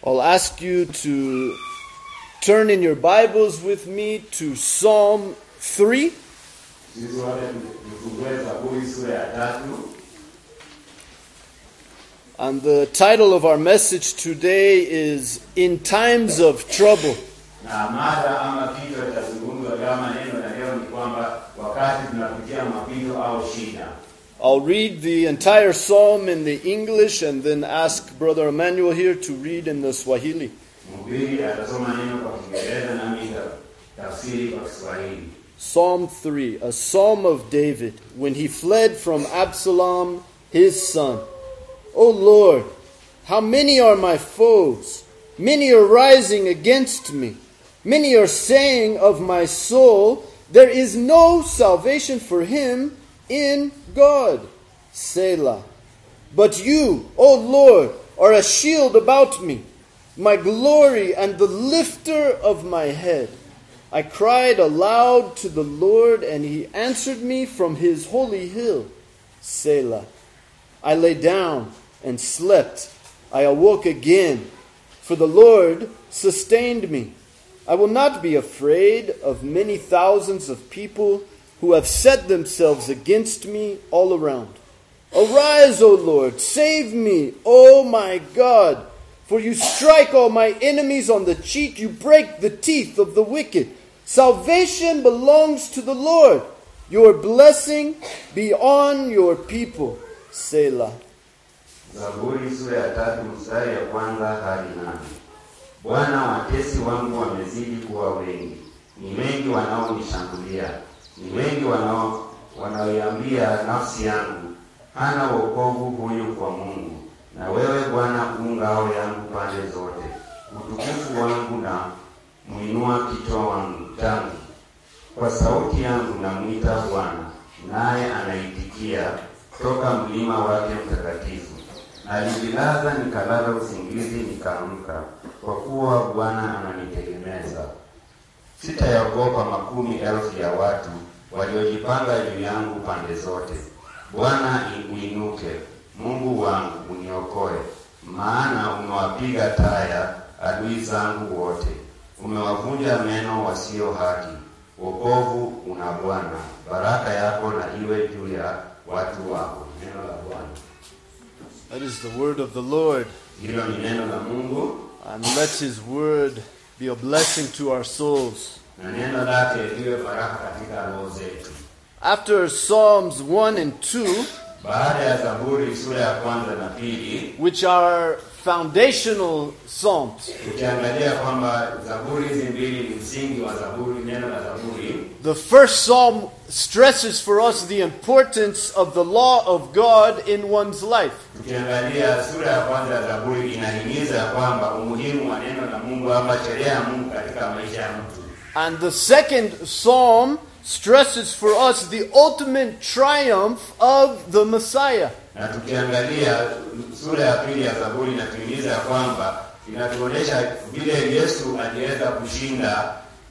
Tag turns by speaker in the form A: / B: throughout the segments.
A: I'll ask you to turn in your Bibles with me to Psalm 3. And the title of our message today is In Times of Trouble. I'll read the entire psalm in the English and then ask Brother Emmanuel here to read in the Swahili. Psalm 3, a psalm of David, when he fled from Absalom, his son. O Lord, how many are my foes? Many are rising against me. Many are saying of my soul, there is no salvation for him in God. Selah. But you, O Lord, are a shield about me, my glory and the lifter of my head. I cried aloud to the Lord, and he answered me from his holy hill. Selah. I lay down and slept. I awoke again, for the Lord sustained me. I will not be afraid of many thousands of people who have set themselves against me all around. Arise, O Lord, save me, O my God, for you strike all my enemies on the cheek, you break the teeth of the wicked. Salvation belongs to the Lord. Your blessing be on your people. Selah.
B: Zaburi sura ya 3 mstari ya kwanza hadi 8. Bwana, watesi wangu wamezidi kuwa wengi. Ni wengi wanaonishambulia. Ni wengi wanaoiambia nafsi yangu, hana wokovu huyu kwa Mungu. Na wewe Bwana ngao yangu pande zote. Utukufu wangu na muinua kichwa wangu tangu. Kwa sauti yangu namuita Bwana, naye anaitikia toka mlima wake mtakatifu. Alijilaza nikalala usingizi nikaamka, kwa kuwa Bwana ananitegemeza. Sitayaogopa 10,000 ya watu waliojipanga juu yangu pande zote. Bwana uinuke, Mungu wangu uniokoe, maana umewapiga taya adui zangu wote. Umewavunja meno wasio haki. Wokovu una Bwana, baraka yako na iwe juu ya watu wako. Neno la Bwana.
A: That is the word of the Lord.
B: Hilo ni neno la Mungu.
A: And let his word be a blessing to our souls.
B: Na neno lake liwe baraka katika roho zetu.
A: After Psalms 1 and 2,
B: baada ya Zaburi sura ya kwanza na pili,
A: which are foundational psalms,
B: ukiangalia kwamba Zaburi hizi mbili ni msingi wa Zaburi, neno la Zaburi.
A: The first psalm stresses for us the importance of the law of God in one's life.
B: Ukiangalia sura ya kwanza ya Zaburi inahimiza kwamba umuhimu wa neno la Mungu ama sheria ya Mungu katika maisha ya mtu.
A: And the second psalm stresses for us the ultimate triumph of the Messiah.
B: Na tukiangalia sura ya pili ya Zaburi inatuhimiza kwamba inatuonyesha vile Yesu aliweza kushinda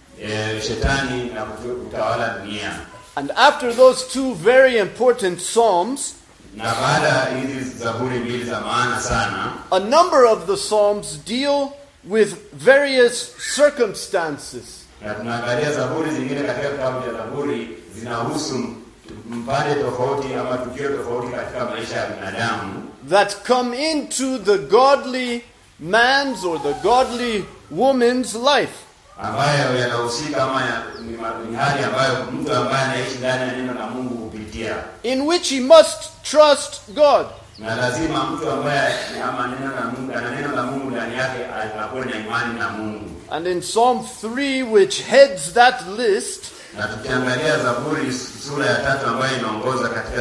B: shetani na kutawala dunia.
A: And after those two very important psalms,
B: na baada hizi Zaburi mbili za maana sana,
A: a number of the psalms deal with various circumstances.
B: Na tunaangalia Zaburi zingine katika kitabu cha Zaburi zinahusu mpande tofauti ama tukio tofauti katika maisha ya binadamu
A: that come into the godly man's or the godly woman's life.
B: Ambayo yanahusika ama ni hali ambayo mtu ambaye anaishi ndani ya neno la Mungu kupitia.
A: In which he must trust God.
B: Na lazima mtu ambaye ama neno la Mungu ndani yake awe na imani na Mungu.
A: And in Psalm 3, which heads that list,
B: na tukiangalia Zaburi sura ya 3 ambayo inaongoza katika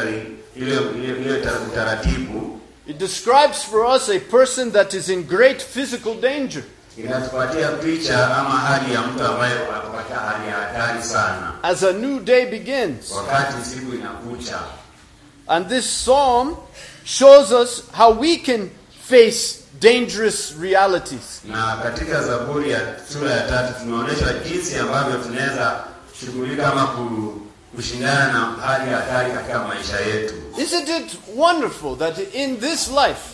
B: ile taratibu,
A: it describes for us a person that is in great physical danger.
B: Inatupatia picha ama hali ya mtu ambaye ako katika hali ya hatari sana.
A: As a new day begins.
B: Wakati siku inakucha.
A: And this psalm shows us how we can face dangerous realities.
B: Na katika Zaburi ya sura ya 3 tunaonyeshwa jinsi ambavyo tunaweza shughulika ama kushindana na hali ya hatari katika maisha yetu.
A: Isn't it wonderful that in this life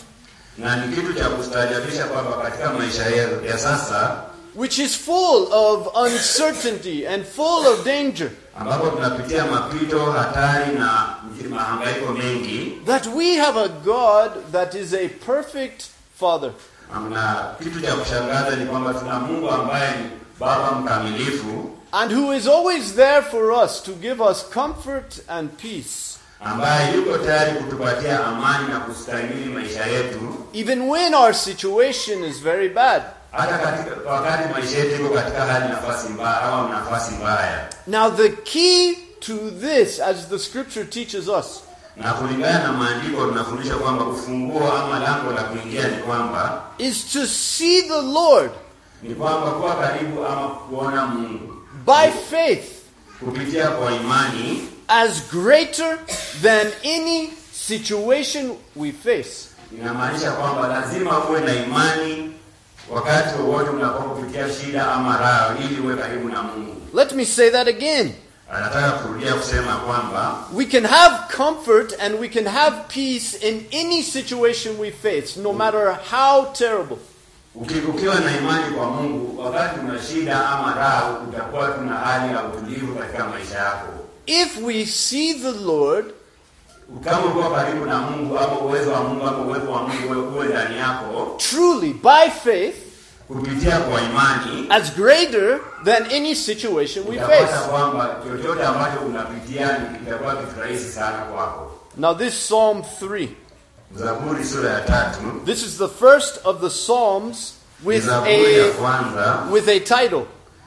B: Na ni kitu cha kustaajabisha kwamba katika maisha ya sasa,
A: which is full of uncertainty and full of danger,
B: ambapo tunapitia mapito, hatari na mahangaiko mengi,
A: that we have a God that is a perfect Father.
B: Na kitu cha kushangaza ni kwamba tuna Mungu ambaye ni Baba mkamilifu,
A: and who is always there for us to give us comfort and peace,
B: ambaye yuko tayari kutupatia amani na kustahimili maisha yetu,
A: even when our situation is very bad.
B: Hata katika wakati maisha yetu iko katika hali nafasi mbaya au nafasi mbaya.
A: Now the key to this, as the scripture teaches us,
B: na kulingana na maandiko tunafundisha kwamba ufunguo ama lango la kuingia ni kwamba
A: is to see the Lord,
B: ni kwamba kuwa karibu ama kuona Mungu
A: by faith,
B: kupitia kwa imani,
A: as greater than any situation we face.
B: Inamaanisha kwamba lazima uwe na imani wakati wote unapopitia shida ama raha, ili uwe karibu na Mungu.
A: Let me say that again.
B: Anataka kurudia kusema kwamba
A: we can have comfort and we can have peace in any situation we face, no matter how terrible.
B: Ukiwa na imani kwa Mungu, wakati una shida ama raha, utakuwa tuna hali ya utulivu katika maisha yako.
A: If we see the Lord,
B: kama uko karibu na Mungu, ama uwezo wa Mungu, ama uwezo wa Mungu uwe ndani yako,
A: truly by faith,
B: kupitia kwa imani,
A: as greater than any situation we face.
B: Kwamba chochote ambacho unapitia kitakuwa kirahisi sana kwako.
A: Now this Psalm 3,
B: Zaburi sura ya 3,
A: this is the first of the Psalms with a title.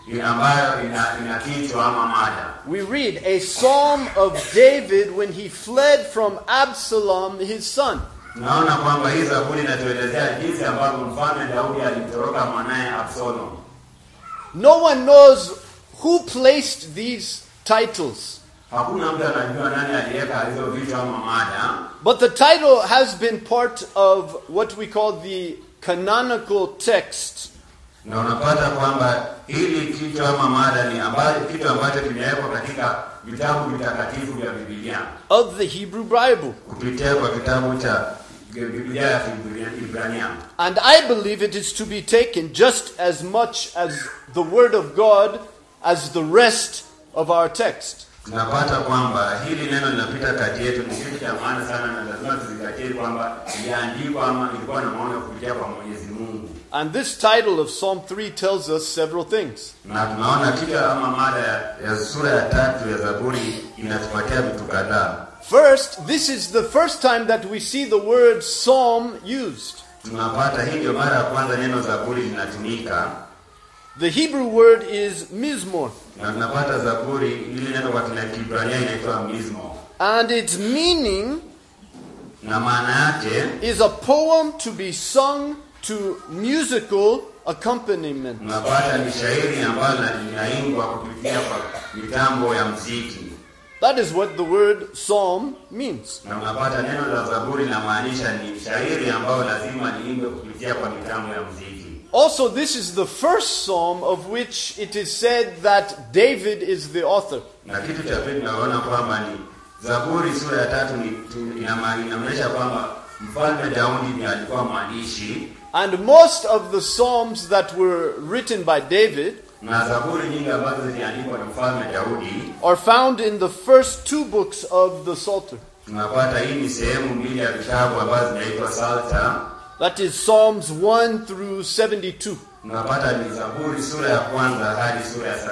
A: We read a psalm of David when he fled from Absalom, his son.
B: Naona kwamba hii Zaburi inatuelezea jinsi ambavyo mfalme Daudi alitoroka mwanae Absalom.
A: No one knows who placed these titles.
B: Hakuna mtu anajua nani aliweka hizo vichwa ama mada.
A: But the title has been part of what we call the canonical text.
B: Na unapata kwamba hili kichwa ama mada ni kitu ambacho kimewekwa katika vitabu vitakatifu vya Biblia.
A: Of the Hebrew Bible.
B: Kupitia kwa kitabu cha Biblia ya Kiebrania.
A: And I believe it is to be taken just as much as the Word of God as the rest of our text.
B: Tunapata kwamba hili neno linapita kati yetu, ni kitu cha maana sana, na lazima tuzingatie kwamba iliandikwa ama ilikuwa na maana kupitia kwa Mwenyezi Mungu.
A: And this title of Psalm 3 tells us several things.
B: Na tunaona kichwa ama mada ya sura ya 3 ya Zaburi inatupatia vitu kadhaa.
A: First, this is the first time that we see the word psalm used.
B: Tunapata hii ndio mara ya kwanza neno Zaburi linatumika.
A: The Hebrew word is mizmor.
B: Na tunapata Zaburi ile neno kwa Kiebrania inaitwa mizmor.
A: And its meaning
B: na maana yake
A: is a poem to be sung to musical accompaniment.
B: Tunapata ni shairi ambalo linaimbwa kupitia kwa mitambo ya muziki.
A: That is what the word psalm means.
B: Na unapata neno la Zaburi linamaanisha ni shairi ambalo lazima liimbwe kupitia kwa mitambo ya muziki.
A: Also, this is the first psalm of which it is said that David is the author.
B: Na kitu cha pili tunaona kwamba ni Zaburi sura ya 3 inaonyesha kwamba mfalme Daudi ndiye alikuwa mwandishi.
A: And most of the psalms that were written by David
B: na Zaburi nyingi ambazo ziliandikwa na mfalme Daudi
A: are found in the first 2 books of the Psalter.
B: Tunapata hii ni sehemu mbili ya vitabu ambazo zinaitwa Psalter.
A: That is Psalms 1 through 72.
B: Tunapata ni Zaburi sura ya kwanza hadi sura ya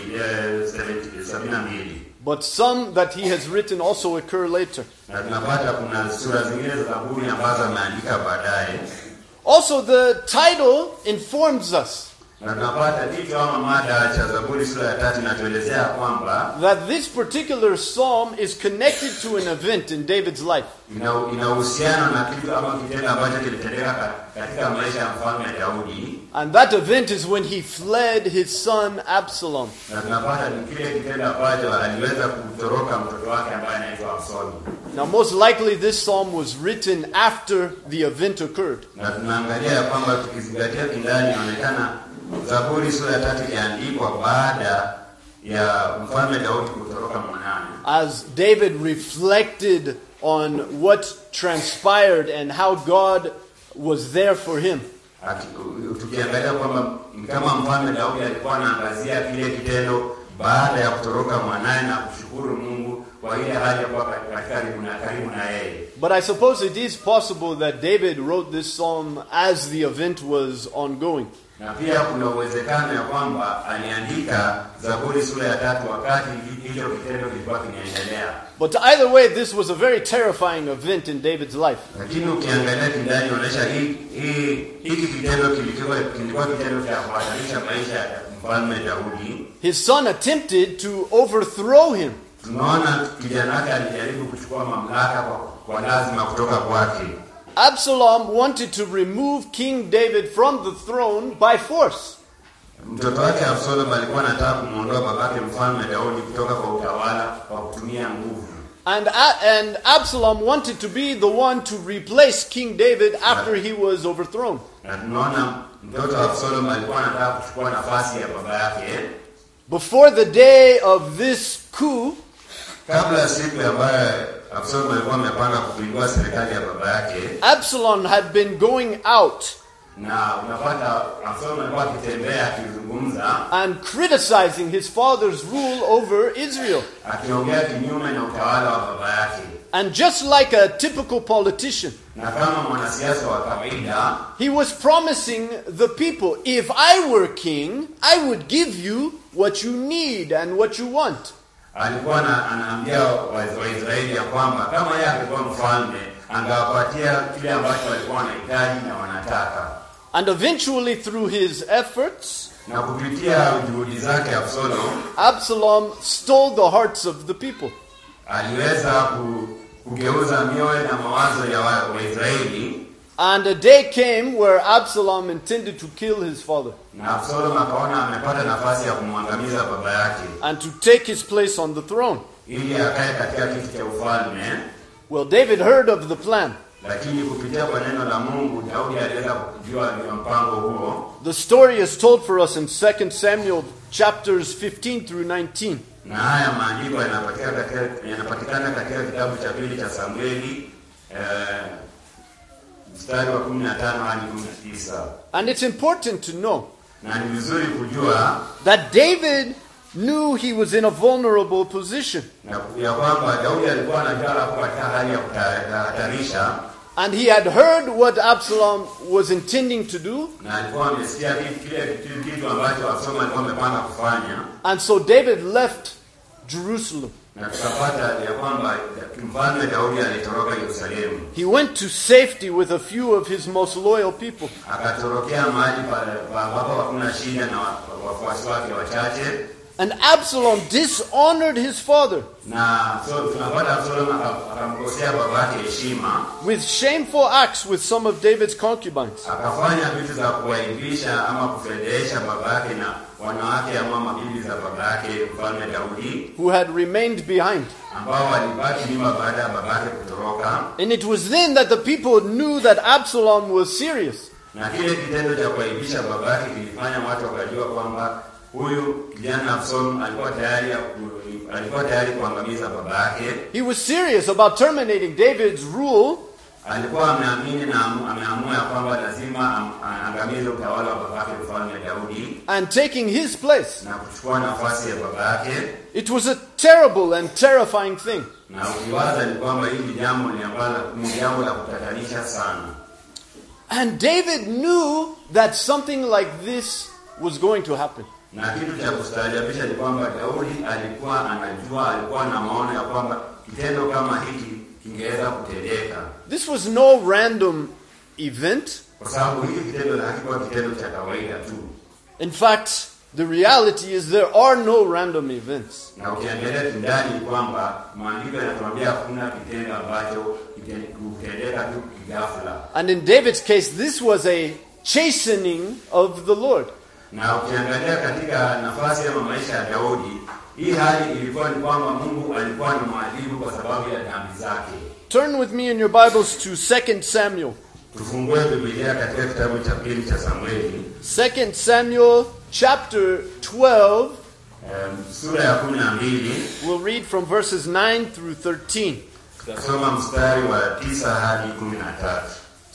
B: 72.
A: But some that he has written also occur later.
B: Na tunapata kuna sura zingine za Zaburi ambazo ameandika baadaye.
A: Also, the title informs us
B: na tunapata kichwa ama mada cha Zaburi sura ya 3 inatuelezea kwamba
A: that this particular psalm is connected to an event in David's life.
B: Inahusiana na kitu ama kitendo ambacho kilitendeka katika maisha ya mfalme Daudi.
A: And that event is when he fled his son Absalom.
B: Na tunapata ni kile kitendo ambacho aliweza kutoroka mtoto wake ambaye anaitwa Absalom.
A: Now most likely this psalm was written after the event occurred.
B: Na tunaangalia kwamba tukizingatia kindani inaonekana Zaburi sura ya 3 iliandikwa baada ya mfalme Daudi kutoroka mwanae.
A: As David reflected on what transpired and how God was there for him.
B: Tukiangalia kwamba kama mfalme Daudi alikuwa anaangazia kile kitendo baada ya kutoroka mwanae na kushukuru Mungu kwa ile hali ya kuwa karibu na yeye.
A: But I suppose it is possible that David wrote this psalm as the event was ongoing.
B: Na pia kuna uwezekano ya kwamba aliandika Zaburi sura ya 3 wakati hicho kitendo kilikuwa kinaendelea.
A: But either way, this was a very terrifying event in David's life.
B: Lakini ukiangalia kindani inaonyesha hiki kitendo kilikuwa kitendo cha kuhatarisha maisha ya mfalme Daudi.
A: His son attempted to overthrow him.
B: Tunaona kijana wake alijaribu kuchukua mamlaka kwa lazima kutoka kwake.
A: Absalom wanted to remove King David from the throne by force.
B: Mtoto wake Absalom alikuwa anataka kumuondoa babake mfalme Daudi kutoka kwa utawala kwa kutumia nguvu.
A: And Absalom wanted to be the one to replace King David after he was overthrown.
B: Na tunaona mtoto wa Absalom alikuwa anataka kuchukua nafasi ya baba yake.
A: Before the day of this coup,
B: kabla siku ambayo Absalom alikuwa amepanga kupindua serikali ya baba yake,
A: Absalom had been going out
B: na unapata Absalom alikuwa akitembea akizungumza
A: and criticizing his father's rule over Israel.
B: Akiongea kinyume na utawala wa baba yake.
A: And just like a typical politician,
B: na kama mwanasiasa wa kawaida,
A: he was promising the people, if I were king, I would give you what you need and what you want.
B: Alikuwa anaambia Waisraeli ya kwamba kama yeye angekuwa mfalme, angewapatia kile ambacho walikuwa wanahitaji na wanataka.
A: And eventually through his efforts,
B: na kupitia juhudi zake
A: Absalom stole the hearts of the people.
B: Aliweza kugeuza mioyo na mawazo ya Waisraeli.
A: And a day came where Absalom intended to kill his father.
B: Na Absalom akaona amepata nafasi ya kumwangamiza baba yake.
A: And to take his place on the throne.
B: Ili akae katika kiti cha ufalme.
A: Well, David heard of the plan.
B: Lakini kupitia kwa neno la Mungu, Daudi aliweza kujua mpango huo.
A: The story is told for us in 2 Samuel chapters 15 through 19.
B: Na haya maandiko yanapatikana katika kitabu cha 2 cha Samueli mstari wa 15 hadi 19.
A: And it's important to know
B: na ni vizuri kujua
A: that David knew he was in a vulnerable position.
B: Na ya kwamba Daudi alikuwa anajua katika hali ya kutatarisha.
A: And he had heard what Absalom was intending to do.
B: Na alikuwa amesikia kile kitu ambacho Absalom alikuwa amepanga kufanya.
A: And so David left Jerusalem.
B: Na tukapata ya kwamba mfalme Daudi alitoroka Yerusalemu.
A: He went to safety with a few of his most loyal people.
B: Akatorokea mahali ambapo hakuna shida na wafuasi wake wachache.
A: And Absalom dishonored his father with shameful acts with some of David's concubines, who had remained behind. And it was then that the people knew that Absalom was serious. He was serious about terminating David's rule and taking his place. It was a terrible and terrifying thing. And David knew that something like this was going to happen.
B: Na kitu cha kustaajabisha ni kwamba Daudi alikuwa na maono ya kwamba kitendo kama hiki kingeweza kutendeka.
A: This was no random event.
B: Kwa sababu hiki kitendo hakikuwa kitendo cha kawaida tu.
A: In fact, the reality is there are no random events.
B: Na ukiangalia ndani kwamba maandiko yanatuambia kuna kitendo ambacho kitendeka tu ghafla.
A: And in David's case, this was a chastening of the Lord.
B: Na ukiangalia katika nafasi ya maisha ya Daudi, hii hali ilikuwa ni kwamba Mungu alikuwa ni mwadhibu kwa sababu ya dhambi zake.
A: Turn with me in your Bibles to 2 Samuel.
B: Tufungue Biblia katika kitabu cha 2 cha Samueli.
A: 2 Samuel chapter 12.
B: Sura ya 12.
A: We'll read from verses 9 through 13.
B: Tutasoma mstari wa 9 hadi 13.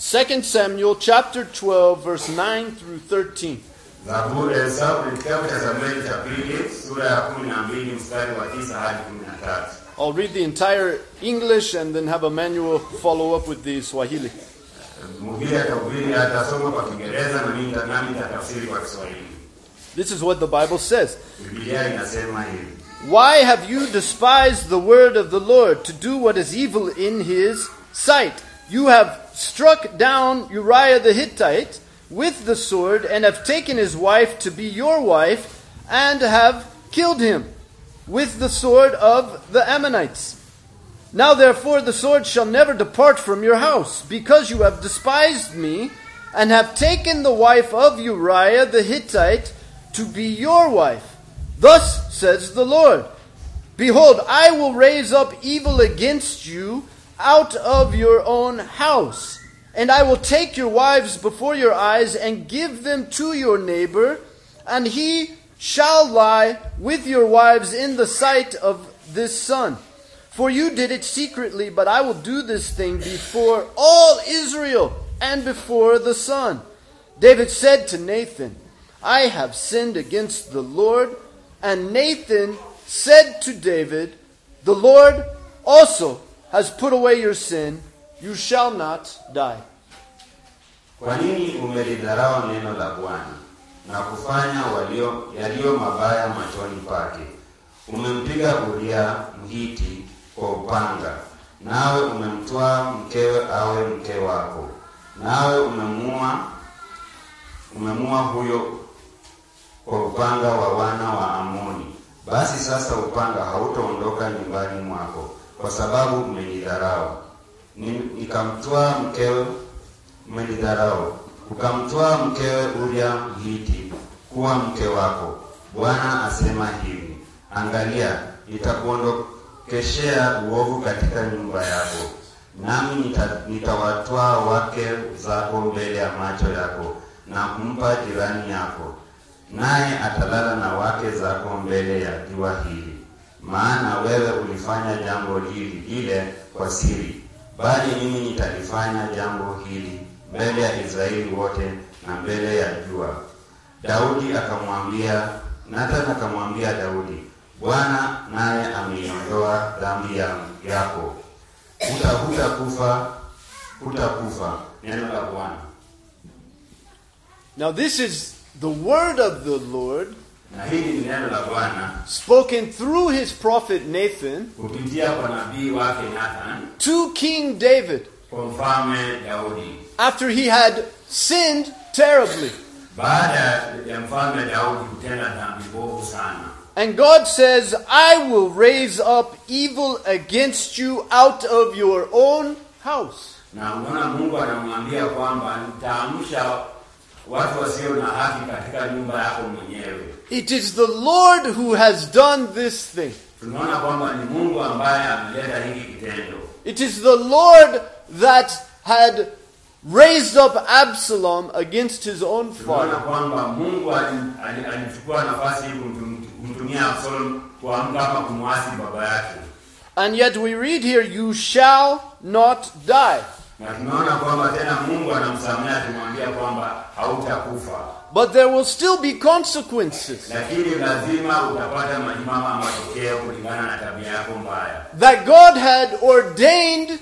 A: 2 Samuel chapter 12 verse 9 through 13.
B: Kitabu cha Samueli cha pili sura ya 12 mstari wa 9 hadi 13.
A: I'll read the entire English and then have Emmanuel follow up with the Swahili.
B: Mhubiri atahubiri atasoma kwa Kiingereza na mimi nitatafsiri kwa Kiswahili.
A: This is what the Bible says.
B: Biblia inasema hivi.
A: Why have you despised the word of the Lord to do what is evil in his sight? You have struck down Uriah the Hittite with the sword and have taken his wife to be your wife and have killed him with the sword of the Ammonites. Now therefore the sword shall never depart from your house, because you have despised me and have taken the wife of Uriah the Hittite to be your wife. Thus says the Lord, behold, I will raise up evil against you out of your own house, and I will take your wives before your eyes and give them to your neighbor, and he shall lie with your wives in the sight of this son. For you did it secretly, but I will do this thing before all Israel and before the sun. David said to Nathan, I have sinned against the Lord. And Nathan said to David, the Lord also has put away your sin. You shall not die.
B: Kwa nini umelidharau neno la Bwana na kufanya yaliyo mabaya machoni pake? Umempiga Uria Mhiti kwa upanga, nawe umemtoa mkewe awe mke wako, nawe umemua huyo kwa upanga wa wana wa Amoni. Basi sasa upanga hautaondoka nyumbani mwako, kwa sababu umenidharau. Nikamtoa mkewe, umenidharau. Ukamtoa mkewe Uria Mhiti kuwa mke wako. Bwana asema hivi, angalia, nitakuondokeshea uovu katika nyumba yako, nami nitawatoa wake zako mbele ya macho yako na kumpa jirani yako, naye atalala na wake zako mbele ya jua hili. Maana wewe ulifanya jambo lile kwa siri, bali mimi nitalifanya jambo hili mbele ya Israeli wote na mbele ya jua. Nathan akamwambia Daudi, Bwana naye ameiondoa dhambi yako. Hutakufa. Neno la Bwana.
A: Now this is the word of the Lord,
B: na hili ni neno la Bwana,
A: spoken through his prophet Nathan,
B: kupitia kwa nabii wake Nathan,
A: to King David,
B: kwa mfalme Daudi,
A: after he had sinned terribly.
B: Baada ya mfalme Daudi kutenda dhambi mbovu sana.
A: And God says, I will raise up evil against you out of your own house.
B: Na unaona Mungu anamwambia kwamba nitaamsha watu wasio na haki katika nyumba yako mwenyewe.
A: It is the Lord who has done this thing.
B: Tunaona kwamba ni Mungu ambaye ameleta hiki kitendo.
A: It is the Lord that had raised up Absalom against his own father.
B: Tunaona kwamba Mungu alichukua nafasi hii kumtumia Absalom kuamka kumwasi baba yake.
A: And yet we read here, you shall not die.
B: Na tunaona kwamba tena Mungu anamsamea kumwambia kwamba hautakufa.
A: But there will still be consequences.
B: Lakini lazima utapata majimama ama matokeo kulingana na tabia yako mbaya.
A: That God had ordained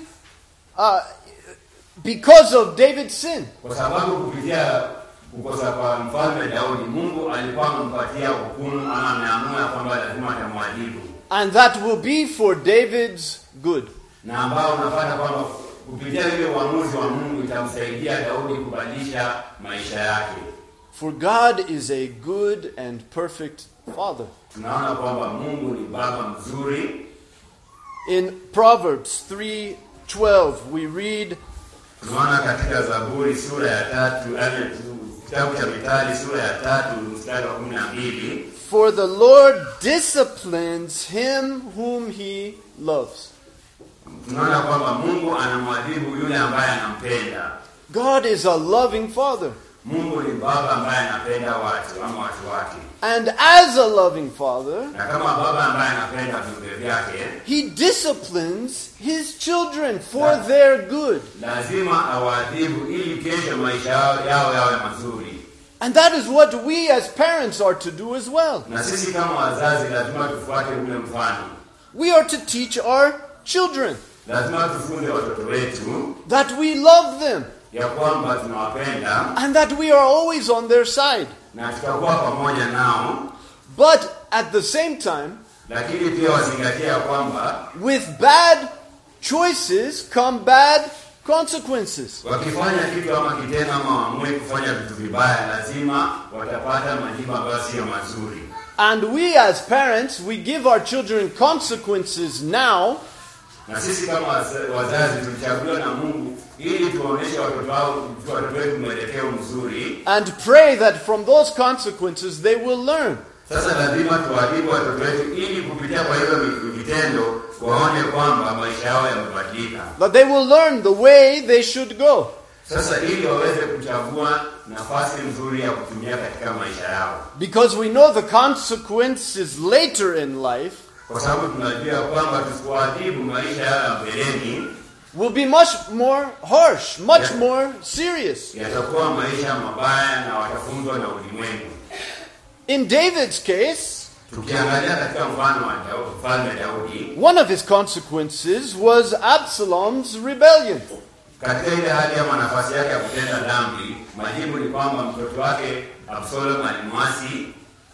A: because of David's sin.
B: Kwa sababu kupitia kukosa kwa mfalme Daudi, Mungu alikuwa amempatia hukumu ama ameamua kwamba lazima atamwadhibu.
A: And that will be for David's good.
B: Na ambao unapata kwamba kupitia ile uamuzi wa Mungu itamsaidia Daudi kubadilisha maisha yake.
A: For God is a good and perfect Father.
B: Tunaona kwamba Mungu ni baba mzuri.
A: In Proverbs 3:12 we read,
B: tunaona katika Zaburi sura ya 3, kitabu cha Mithali sura ya 3 mstari wa 12,
A: for the Lord disciplines him whom he loves.
B: Tunaona kwamba Mungu anamwadhibu yule ambaye anampenda.
A: God is a loving Father.
B: Mungu ni baba ambaye anapenda watu ama watu wake.
A: And as a loving father,
B: Na kama baba ambaye anapenda viumbe vyake,
A: he disciplines his children for their good.
B: lazima awaadhibu ili kesho maisha yao yawe mazuri.
A: And that is what we as parents are to do as well.
B: Na sisi kama wazazi lazima tufuate ule mfano.
A: We are to teach our children
B: Lazima tufunze watoto wetu
A: that we love them
B: ya kwamba tunawapenda
A: and that we are always on their side.
B: na tutakuwa pamoja nao,
A: But at the same time,
B: lakini pia wazingatie ya kwamba
A: with bad choices come bad consequences.
B: wakifanya kitu ama kitendo ama waamue kufanya vitu vibaya, lazima watapata majibu ambayo sio mazuri.
A: And we as parents, we give our children consequences now,
B: Na sisi kama wazazi tulichaguliwa na Mungu ili tuwaonyeshe watoto wetu mwelekeo mzuri.
A: and pray that from those consequences they will learn.
B: Sasa lazima tuwaadhibu watoto wetu ili kupitia kwa hizo vitendo waone kwamba maisha yao yamebadilika.
A: That they will learn the way they should go.
B: Sasa ili waweze kuchagua nafasi nzuri ya kutumia katika maisha yao.
A: Because we know the consequences later in life
B: Kwa sababu tunajua kwamba tusipoadhibu maisha yao ya mbeleni
A: will be much more harsh, much more serious.
B: yatakuwa maisha mabaya na watafunzwa na ulimwengu.
A: In David's case,
B: Tukiangalia katika mfano wa Mfalme Daudi,
A: one of his consequences was Absalom's rebellion.
B: katika ile hali ya nafasi yake ya kutenda dhambi, majibu ni kwamba mtoto wake Absalom alimwasi.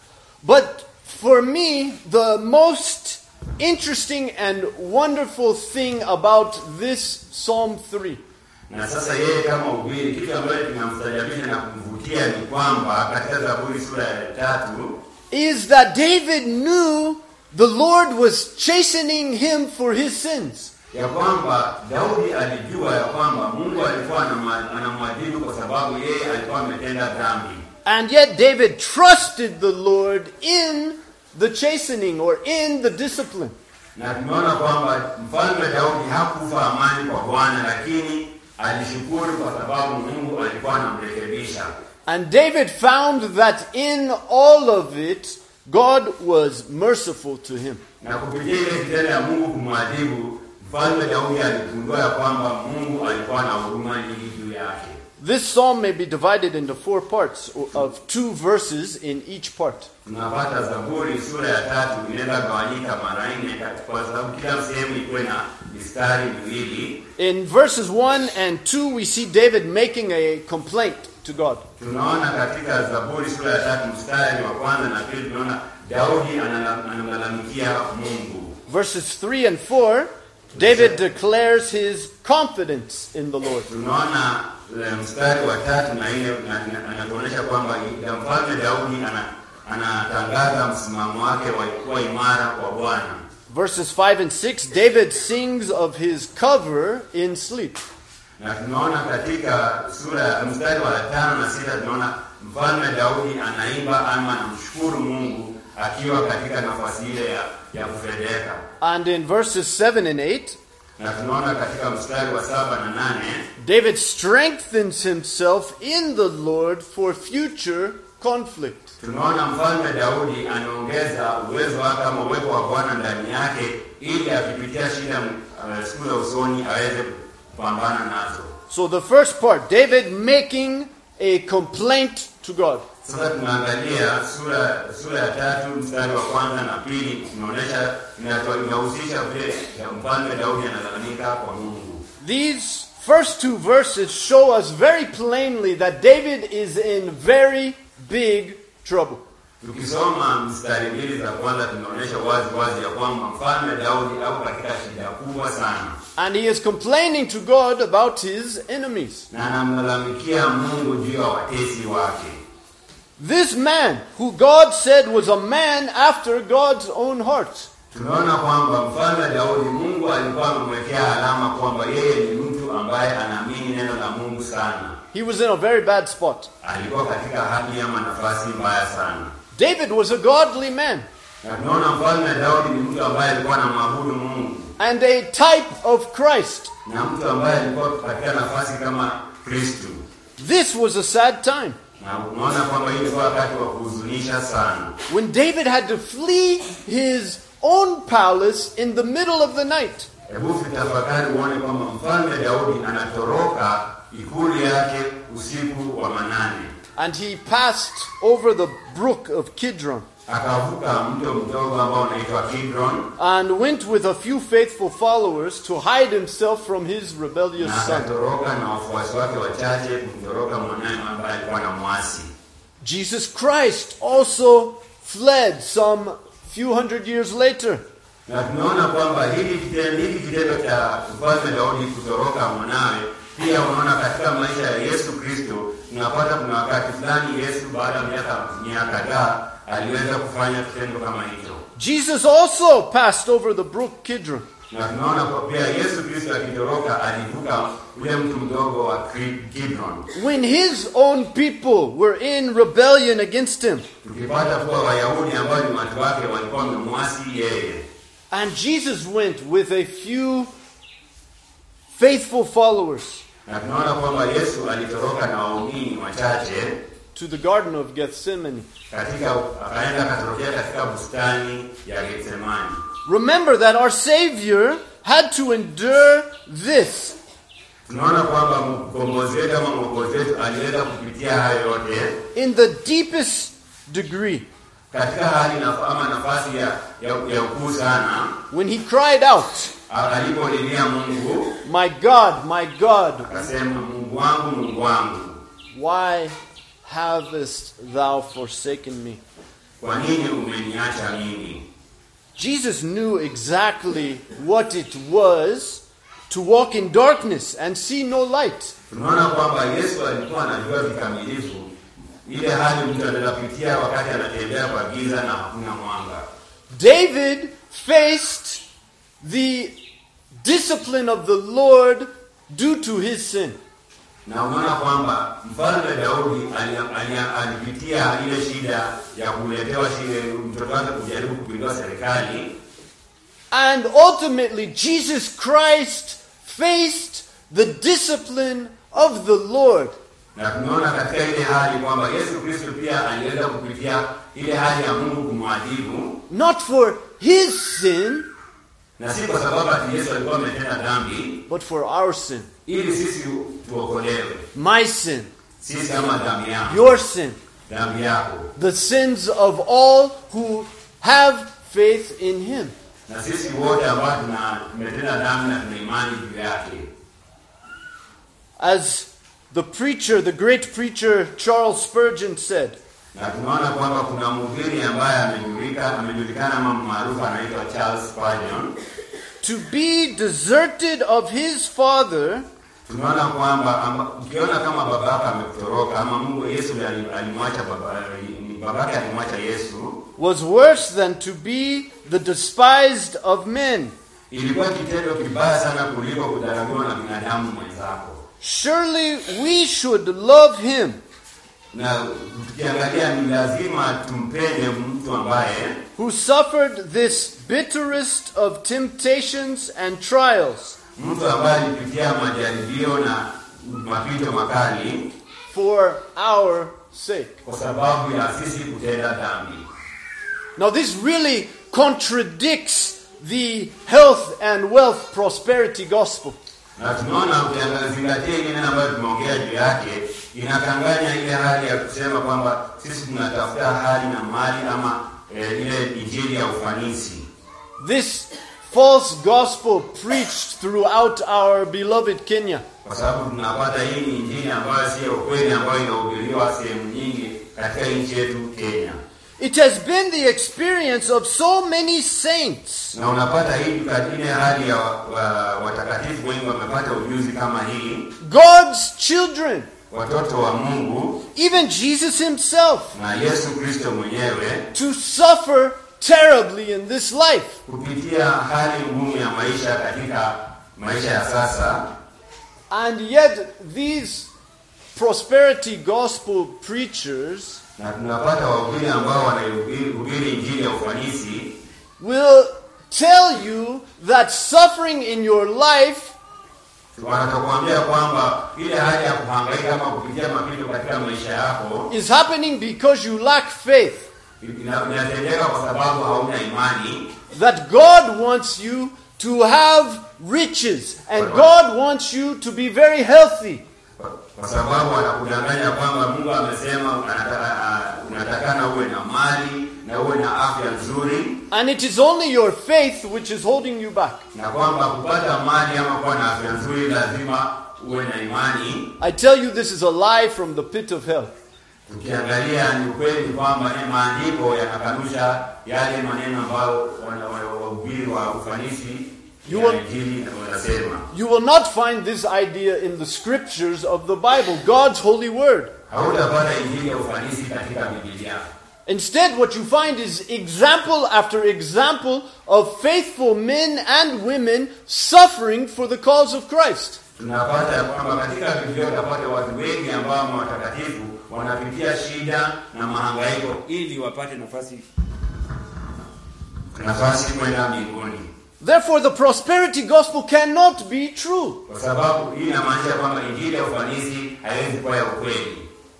A: But for me, the most interesting and wonderful thing about this Psalm 3
B: Na sasa yeye kama ubiri, kitu ambacho kinamstajabisha na kumvutia ni kwamba katika Zaburi sura ya 3
A: is that David knew the Lord was chastening him for his sins.
B: ya kwamba Daudi alijua ya kwamba Mungu alikuwa anamwadhibu kwa sababu yeye alikuwa ametenda dhambi.
A: And yet David trusted the Lord in the chastening or in the discipline.
B: Na tumeona kwamba Mfalme Daudi hakufa amani kwa Bwana, lakini alishukuru kwa sababu Mungu alikuwa anamrekebisha.
A: And David found that in all of it, God was merciful to him.
B: Na kupitia ile kitendo ya Mungu kumwadhibu, Mfalme Daudi aligundua ya kwamba Mungu alikuwa na huruma nyingi juu yake.
A: This psalm may be divided into 4 parts of 2 verses in each part.
B: Tunapata Zaburi sura ya 3 inaweza gawanyika mara 4 kwa sababu kila sehemu iko na mistari miwili.
A: In verses 1 and 2, we see David making a complaint to God.
B: Tunaona katika Zaburi sura ya 3 mstari wa kwanza na pili tunaona Daudi analalamikia Mungu.
A: Verses 3 and 4, David declares his confidence in the Lord.
B: Tunaona mstari wa 3 na 4 anatuonyesha kwamba Mfalme Daudi anatangaza msimamo wake wa kuwa imara kwa Bwana.
A: Verses 5 and 6, David sings of his cover in sleep.
B: Na tunaona katika mstari wa 5 na 6 tunaona Mfalme Daudi anaimba ama anamshukuru Mungu akiwa katika nafasi ile ya kufedheka.
A: And in verses 7 and 8,
B: Na tunaona katika mstari wa 7 na 8
A: David strengthens himself in the Lord for future conflict.
B: tunaona Mfalme Daudi anaongeza uwezo wake ama uwepo wa Bwana ndani yake ili akipitia shida siku za usoni aweze kupambana nazo.
A: So the first part, David making a complaint to God.
B: Sasa tunaangalia sura ya 3 mstari wa kwanza na pili, tunaonesha inahusisha vile Mfalme Daudi analalamika kwa Mungu.
A: These first 2 verses show us very plainly that David is in very big trouble.
B: Tukisoma mstari mbili za kwanza tunaonesha wazi ya kwamba Mfalme Daudi ako katika shida kubwa sana.
A: And he is complaining to God about his enemies.
B: Na anamlalamikia Mungu juu ya watesi wake.
A: This man, who God said was a man after God's own heart,
B: Tunaona kwamba Mfalme Daudi Mungu alikuwa amemwekea alama kwamba yeye ni mtu ambaye anaamini neno la Mungu sana.
A: he was in a very bad spot.
B: Alikuwa katika hali ama nafasi mbaya sana.
A: David was a godly man
B: Na tunaona Mfalme Daudi ni mtu ambaye alikuwa anamwabudu Mungu.
A: and a type of Christ.
B: Na mtu ambaye alikuwa katika nafasi kama Kristo.
A: This was a sad time.
B: Na unaona kwamba hii ilikuwa wakati wa kuhuzunisha sana.
A: When David had to flee his own palace in the middle of the night.
B: Hebu tafakari uone kwamba mfalme Daudi anatoroka ikulu yake usiku wa manane.
A: And he passed over the brook of Kidron.
B: Akavuka mto mdogo ambao unaitwa Kidron.
A: And went with a few faithful followers to hide himself from his rebellious son.
B: Akatoroka na wafuasi wake wachache kumtoroka mwanae ambaye alikuwa na mwasi.
A: Jesus Christ also fled some few hundred years later.
B: Na tunaona kwamba hili kitendo cha mfalme Daudi kutoroka mwanawe, pia unaona katika maisha ya Yesu Kristo, tunapata kuna wakati fulani Yesu baada ya miaka kadhaa aliweza kufanya kitendo kama hicho.
A: Jesus also passed over the brook Kidron.
B: Na tunaona kwa pia Yesu Kristo akitoroka alivuka ule mto mdogo wa Kidron.
A: When his own people were in rebellion against him.
B: Tukipata kwa Wayahudi ambao ni watu wake walikuwa wamemwasi yeye.
A: And Jesus went with a few faithful followers.
B: Na tunaona kwamba Yesu alitoroka na waumini wachache
A: to the Garden of Gethsemane.
B: Akaenda akatorokea katika bustani ya Getsemani.
A: Remember that our Savior had to endure this.
B: Tunaona kwamba mkombozi wetu ama mwokozi wetu aliweza kupitia hayo yote
A: in the deepest degree.
B: Katika hali ama nafasi ya ukuu sana.
A: When he cried out,
B: alipolilia Mungu,
A: my God,
B: akasema Mungu wangu,
A: why havest thou forsaken me?
B: Kwa nini umeniacha mimi?
A: Jesus knew exactly what it was to walk in darkness and see no light.
B: Tunaona kwamba Yesu alikuwa anajua vikamilifu ile hali mtu anapitia wakati anatembea kwa giza na hakuna mwanga.
A: David faced the discipline of the Lord due to his sin.
B: Na unaona kwamba mfalme Daudi alipitia ile shida ya kuletewa shida mtoto wake kujaribu kupindua serikali.
A: And ultimately Jesus Christ faced the discipline of the Lord.
B: Na tunaona katika ile hali kwamba Yesu Kristo pia aliweza kupitia ile hali ya Mungu kumwadhibu.
A: Not for his sin,
B: na si kwa sababu Yesu alikuwa ametenda dhambi,
A: but for our sin.
B: Ili sisi tuokolewe.
A: My sin.
B: Sisi kama dhambi yako.
A: Your sin.
B: Dhambi yako.
A: The sins of all who have faith in him.
B: Na sisi wote ambao tumetenda dhambi na tuna imani juu yake.
A: As the great preacher Charles Spurgeon said,
B: na tunaona kwamba kuna mhubiri ambaye amejulikana kama maarufu anaitwa Charles Spurgeon.
A: To be deserted of his father,
B: tunaona kwamba ukiona kama babake amekutoroka ama Mungu Yesu alimwacha babake alimwacha Yesu,
A: was worse than to be the despised of men.
B: Ilikuwa kitendo kibaya sana kuliko kudharauliwa na binadamu mwenzako.
A: Surely we should love him.
B: Na tukiangalia ni lazima tumpende mtu ambaye
A: who suffered this bitterest of temptations and trials.
B: Mtu ambaye alipitia majaribio na mapito makali
A: for our sake.
B: Kwa sababu ya sisi kutenda dhambi.
A: Now this really contradicts the health and wealth prosperity gospel.
B: Na tunaona ukiangalia ile neno ambayo tumeongea juu yake inakanganya ile hali ya kusema kwamba sisi tunatafuta hali na mali ama ile injili ya ufanisi.
A: This false gospel preached throughout our beloved Kenya.
B: Kwa sababu tunapata hii injili ambayo sio kweli ambayo inahubiriwa sehemu nyingi katika nchi yetu Kenya.
A: It has been the experience of so many saints.
B: Na unapata hii katika hali ya watakatifu wengi wamepata ujuzi kama hii.
A: God's children.
B: Watoto wa Mungu.
A: Even Jesus himself.
B: Na Yesu Kristo mwenyewe.
A: To suffer terribly in this life.
B: Kupitia hali ngumu ya maisha katika maisha ya sasa.
A: And yet these prosperity gospel preachers
B: na tunapata wahubiri ambao wanahubiri injili ya ufanisi
A: will tell you that suffering in your life
B: Wanakuambia kwamba ile hali ya kuhangaika ama kupitia mapito katika maisha yako
A: is happening because you lack faith.
B: Inatendeka kwa sababu hauna imani.
A: That God wants you to have riches and God wants you to be very healthy.
B: Kwa sababu anakudanganya kwamba Mungu amesema unatakana uwe na mali na uwe na afya nzuri.
A: And it is only your faith which is holding you back.
B: Na kwamba kupata mali ama kuwa na afya nzuri lazima uwe na imani.
A: I tell you, this is a lie from the pit of hell.
B: Tukiangalia ni kweli kwamba maandiko yanakanusha yale maneno ambayo wahubiri wa ufanisi
A: you will not find this idea in the scriptures of the Bible, God's holy word. Instead, what you find is example after example of faithful men and women suffering for the cause of Christ.
B: Tunapata kwamba katika Biblia utapata watu wengi ambao watakatifu wanapitia shida na mahangaiko ili wapate nafasi kwenda mbinguni.
A: Therefore, the prosperity gospel cannot be true.
B: Kwa sababu hii inamaanisha kwamba injili ya ufanisi haiwezi kuwa ya ukweli.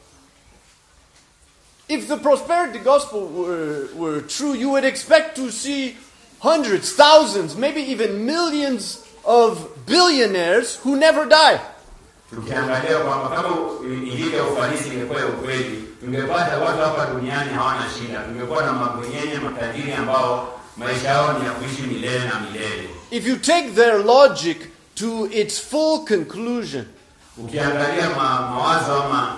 A: If the prosperity gospel were true, you would expect to see hundreds, thousands, maybe even millions of billionaires who never die.
B: Tukiangalia kwamba kama injili ya ufanisi ingekuwa ya ukweli, tungepata watu hapa duniani hawana shida. Tungekuwa na mabwenyenye matajiri ambao maisha yao ni ya kuishi milele na milele.
A: If you take their logic to its full conclusion,
B: ukiangalia mawazo ama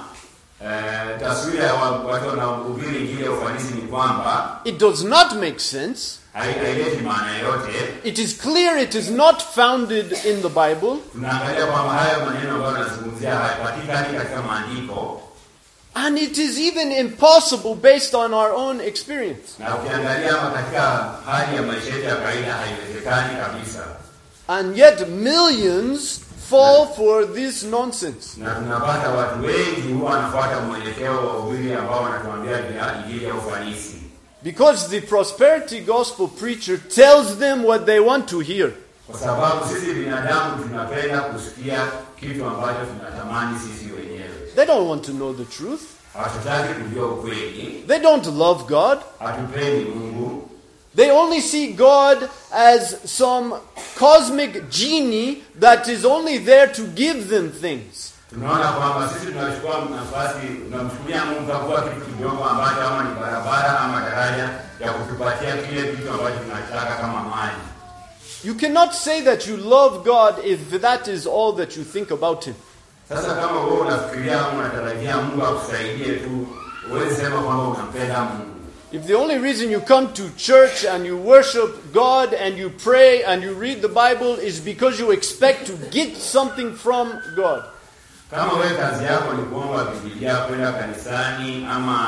B: taswira ya watu wanaohubiri injili ya ufanisi ni kwamba
A: it does not make sense.
B: Haileti maana yote.
A: It is clear it is not founded in the Bible.
B: Tunaangalia kwamba haya maneno ambayo yanazungumzia hayapatikani katika maandiko.
A: And it is even impossible based on our own experience.
B: Na ukiangalia katika hali ya maisha yetu ya kawaida haiwezekani kabisa.
A: And yet millions fall for this nonsense.
B: Na tunapata watu wengi huwa wanafuata mwelekeo wa uhubiri ambao wanatuambia injili ya ufanisi.
A: Because the prosperity gospel preacher tells them what they want to hear.
B: Kwa sababu sisi binadamu tunapenda kusikia kitu ambacho tunatamani sisi wenyewe.
A: They don't want to know the truth.
B: Hawataki kujua ukweli.
A: They don't love God.
B: Hatupendi Mungu.
A: They only see God as some cosmic genie that is only there to give them things.
B: Tunaona kwamba sisi tunachukua nafasi, tunamchukulia Mungu kama kitu kidogo ambacho ama ni barabara ama daraja ya kutupatia kile kitu ambacho tunataka kama mali.
A: You cannot say that you love God if that is all that you think about Him.
B: Sasa kama wewe unafikiria unatarajia Mungu akusaidie tu, wewe sema kwamba unampenda Mungu.
A: If the only reason you come to church and you worship God and you pray and you read the Bible is because you expect to get something from God.
B: Kama wewe kazi yako ni kuomba Biblia, kwenda kanisani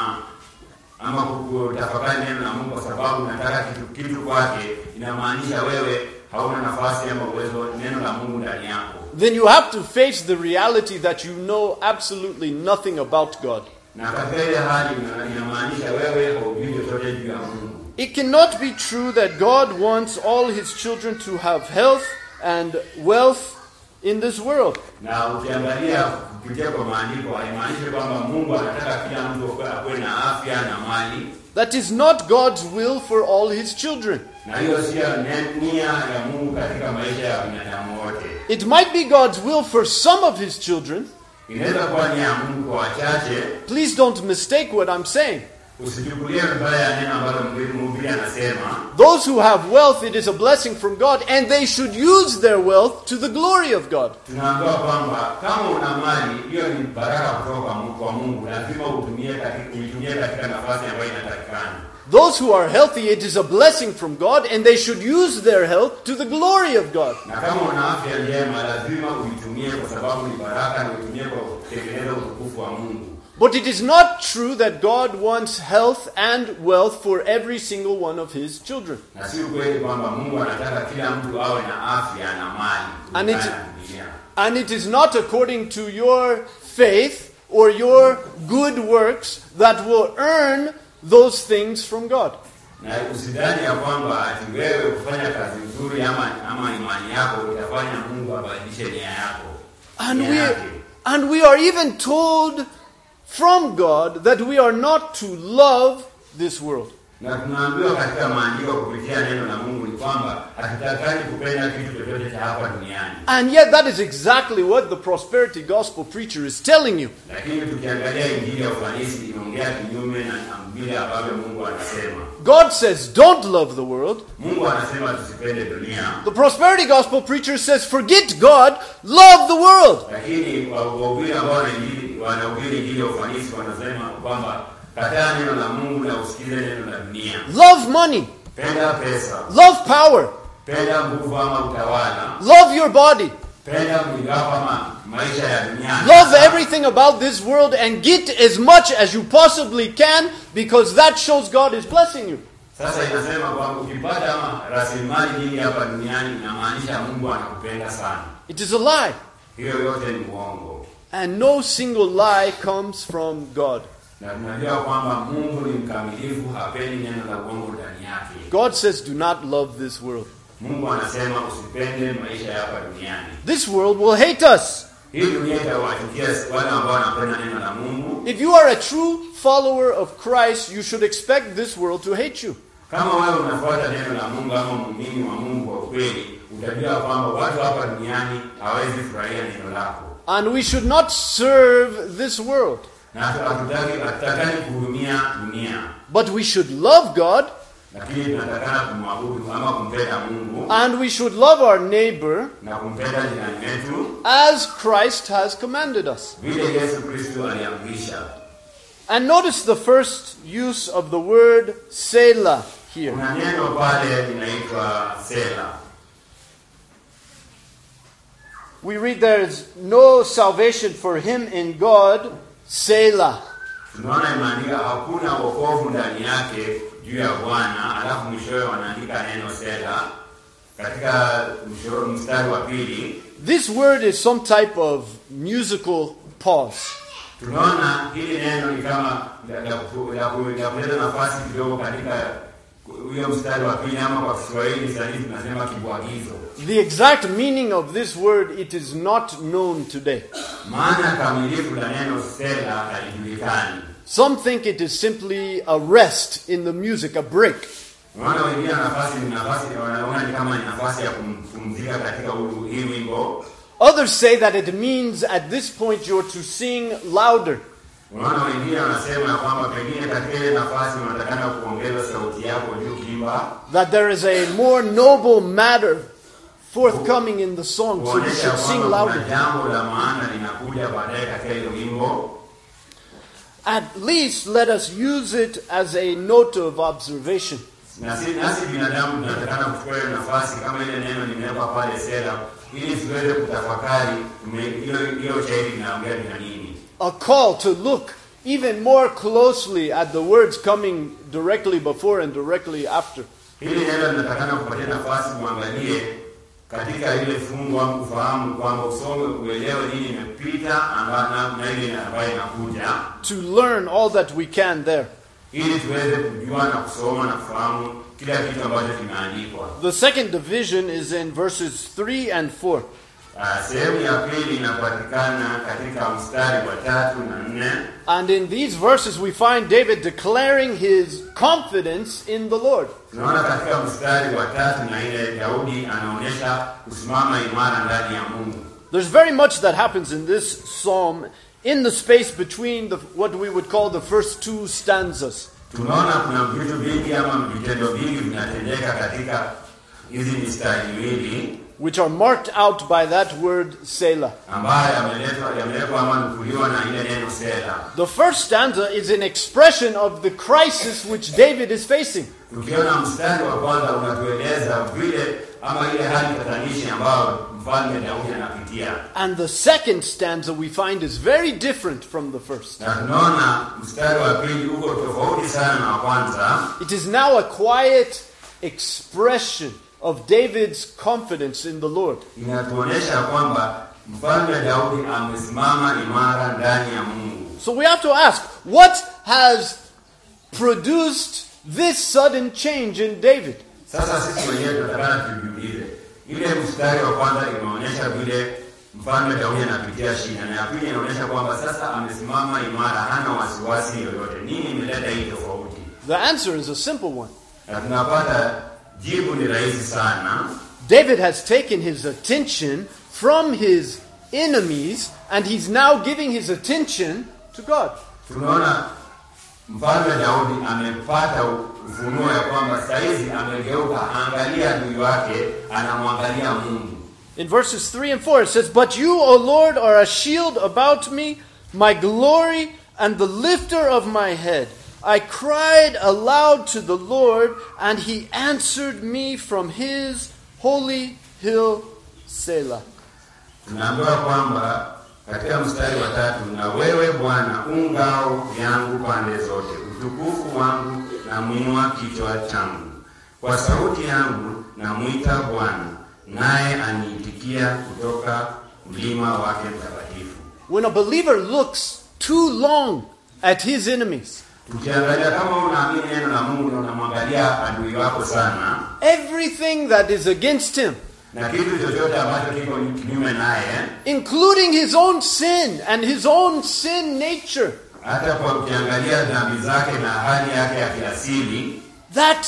B: ama kutafakari neno la Mungu kwa sababu unataka kitu kwake, inamaanisha wewe hauna nafasi ama uwezo neno la Mungu ndani yako.
A: Then you have to face the reality that you know absolutely nothing about God.
B: Na katika ile hali inamaanisha wewe hujui chochote juu ya Mungu.
A: It cannot be true that God wants all His children to have health and wealth in this world.
B: Na ukiangalia kupitia kwa maandiko haimaanishi kwamba Mungu anataka kila mtu awe na afya na mali.
A: That is not God's will for all His children.
B: Na hiyo sio nia ya Mungu katika maisha ya binadamu wote.
A: It might be God's will for some of His children.
B: Inaweza kuwa nia ya Mungu kwa wachache.
A: Please don't mistake what I'm saying.
B: Usichukulie vibaya neno ambalo Mhubiri anasema.
A: Those who have wealth, it is a blessing from God, and they should use their wealth to the glory of God.
B: Tunaambiwa kwamba kama una mali, hiyo ni baraka kutoka kwa Mungu, lazima uitumie katika nafasi ambayo inatakikana.
A: Those who are healthy, it is a blessing from God, and they should use their health to the glory of God.
B: Na kama una afya njema, lazima uitumie kwa sababu ni baraka na uitumie kwa kutekeleza utukufu wa Mungu.
A: But it is not true that God wants health and wealth for every single one of His children.
B: Na si kweli kwamba Mungu anataka kila mtu awe na afya na mali.
A: And it is not according to your faith or your good works that will earn those things from God.
B: Na usidhani ya kwamba ati wewe kufanya kazi nzuri ama imani yako itafanya Mungu abadilishe nia yako.
A: And we are even told from God that we are not to love this world.
B: Na tunaambiwa katika maandiko kupitia neno la Mungu ni kwamba hatutakani kupenda kitu chochote cha hapa duniani.
A: And yet that is exactly what the prosperity gospel preacher is telling you.
B: Lakini tukiangalia injili ya ufanisi inaongea kinyume na vile ambavyo Mungu anasema.
A: God says don't love the world.
B: Mungu anasema tusipende dunia.
A: The prosperity gospel preacher says forget God, love the world.
B: Lakini wahubiri ambao wanahubiri injili ya ufanisi wanasema kwamba kataa neno la Mungu na usikize neno la dunia.
A: Love money.
B: Penda pesa.
A: Love power.
B: Penda nguvu ama utawala.
A: Love your body.
B: Penda mwili wako ama maisha ya dunia.
A: Love everything about this world and get as much as you possibly can because that shows God is blessing you.
B: Sasa inasema kwamba ukipata ama rasilimali nyingi hapa duniani inamaanisha Mungu anakupenda sana.
A: It is a lie.
B: Hiyo yote ni uongo.
A: And no single lie comes from God.
B: Na tunajua kwamba Mungu ni mkamilifu, hapendi neno la uongo ndani yake.
A: God says do not love this world.
B: Mungu anasema usipende maisha ya hapa duniani.
A: This world will hate us.
B: Hii dunia itawachukia wale ambao wanapenda neno la Mungu.
A: If you are a true follower of Christ, you should expect this world to hate you.
B: Kama wewe unafuata neno la Mungu ama muumini wa Mungu kwa kweli, utajua kwamba watu hapa duniani hawezi furahia neno lako.
A: And we should not serve this world.
B: Na hatutakani kuhudumia dunia.
A: But we should love God.
B: Lakini tunatakana kumwabudu ama kumpenda Mungu.
A: And we should love our neighbor.
B: Na kumpenda jirani wetu.
A: As Christ has commanded us.
B: Vile Yesu Kristo aliamrisha.
A: And notice the first use of the word Selah here.
B: Kuna neno pale linaitwa Selah.
A: We read there is no salvation for him in God, Selah.
B: Tunaona imeandika hakuna wokovu ndani yake juu ya Bwana, alafu mwishowe wanaandika neno Selah katika mstari wa pili.
A: This word is some type of musical pause.
B: Tunaona hili neno ni kama la kuleta nafasi kidogo katika huyo mstari wa pili, ama kwa Kiswahili sasa tunasema kibwagizo.
A: The exact meaning of this word, it is not known today.
B: Maana kamilifu la neno Selah halijulikani.
A: Some think it is simply a rest in the music, a break.
B: Wanaona wengine wanaona ni kama ni nafasi ya kupumzika katika hii wimbo.
A: Others say that it means at this point you're to sing louder.
B: Wanaona wengine wanasema kwamba pengine katika ile nafasi unatakana kuongeza sauti yako juu kiimba.
A: That there is a more noble matter forthcoming in the song, so you should sing louder.
B: Jambo la maana linakuja baadaye katika ile wimbo.
A: At least let us use it as a note of observation.
B: Nasi binadamu tunatakana kuchukua ile nafasi kama ile neno limewekwa pale Selah ili tuweze kutafakari hiyo shairi linaongea nini.
A: A call to look even more closely at the words coming directly before and directly after.
B: Hili neno linatakana kupatia nafasi muangalie katika ile fungu au kufahamu kwamba usome uelewe nini imepita na ile ambayo inakuja.
A: To learn all that we can there.
B: Ili tuweze kujua na kusoma na kufahamu kila kitu ambacho kimeandikwa.
A: The second division is in verses 3 and 4.
B: Sehemu ya pili inapatikana katika mstari wa 3 na 4.
A: And in these verses we find David declaring his confidence in the Lord.
B: Tunaona katika mstari wa 3 na 4 Daudi anaonyesha kusimama imara ndani ya Mungu.
A: There's very much that happens in this psalm in the space between what we would call the first two stanzas.
B: Tunaona kuna vitu vingi ama vitendo vingi vinatendeka katika hizi mistari miwili,
A: which are marked out by that word Selah.
B: ambayo yameletwa ama nukuliwa na ile neno Selah.
A: The first stanza is an expression of the crisis which David is facing.
B: Tukiona mstari wa kwanza unatueleza vile ama ile hali tatanishi ambayo mfalme Daudi anapitia.
A: And the second stanza we find is very different from the first.
B: Na tunaona mstari wa pili uko tofauti sana na wa kwanza.
A: It is now a quiet expression of David's confidence in the Lord.
B: Inatuonesha kwamba mfalme Daudi amesimama imara ndani ya Mungu.
A: So we have to ask, what has produced this sudden change in David?
B: Sasa sisi wenyewe tunataka tujiulize. Ile mstari wa kwanza inaonyesha vile mfalme Daudi anapitia shida, na ya pili inaonyesha kwamba sasa amesimama imara, hana wasiwasi yoyote. Nini imeleta hii tofauti?
A: The answer is a simple one.
B: Na tunapata jibu ni rahisi sana.
A: David has taken his attention from his enemies and he's now giving his attention to God.
B: Tunaona mfalme Daudi amepata ufunuo ya kwamba saizi amegeuka, angalia adui wake, anamwangalia Mungu.
A: In verses 3 and 4 it says, "But you, O Lord, are a shield about me, my glory and the lifter of my head. I cried aloud to the Lord, and he answered me from his holy hill, Selah."
B: Tunaambiwa kwamba katika mstari wa 3, na wewe Bwana ngao yangu pande zote, utukufu wangu na mwinua kichwa changu. Kwa sauti yangu namuita Bwana, naye aniitikia kutoka mlima wake mtakatifu.
A: When a believer looks too long at his enemies,
B: tukiangalia kama unaamini neno la Mungu na unamwangalia adui wako sana,
A: everything that is against him,
B: na kitu chochote ambacho kiko kinyume naye,
A: including his own sin and his own sin nature,
B: hata kwa ukiangalia dhambi zake na hali yake ya kiasili,
A: that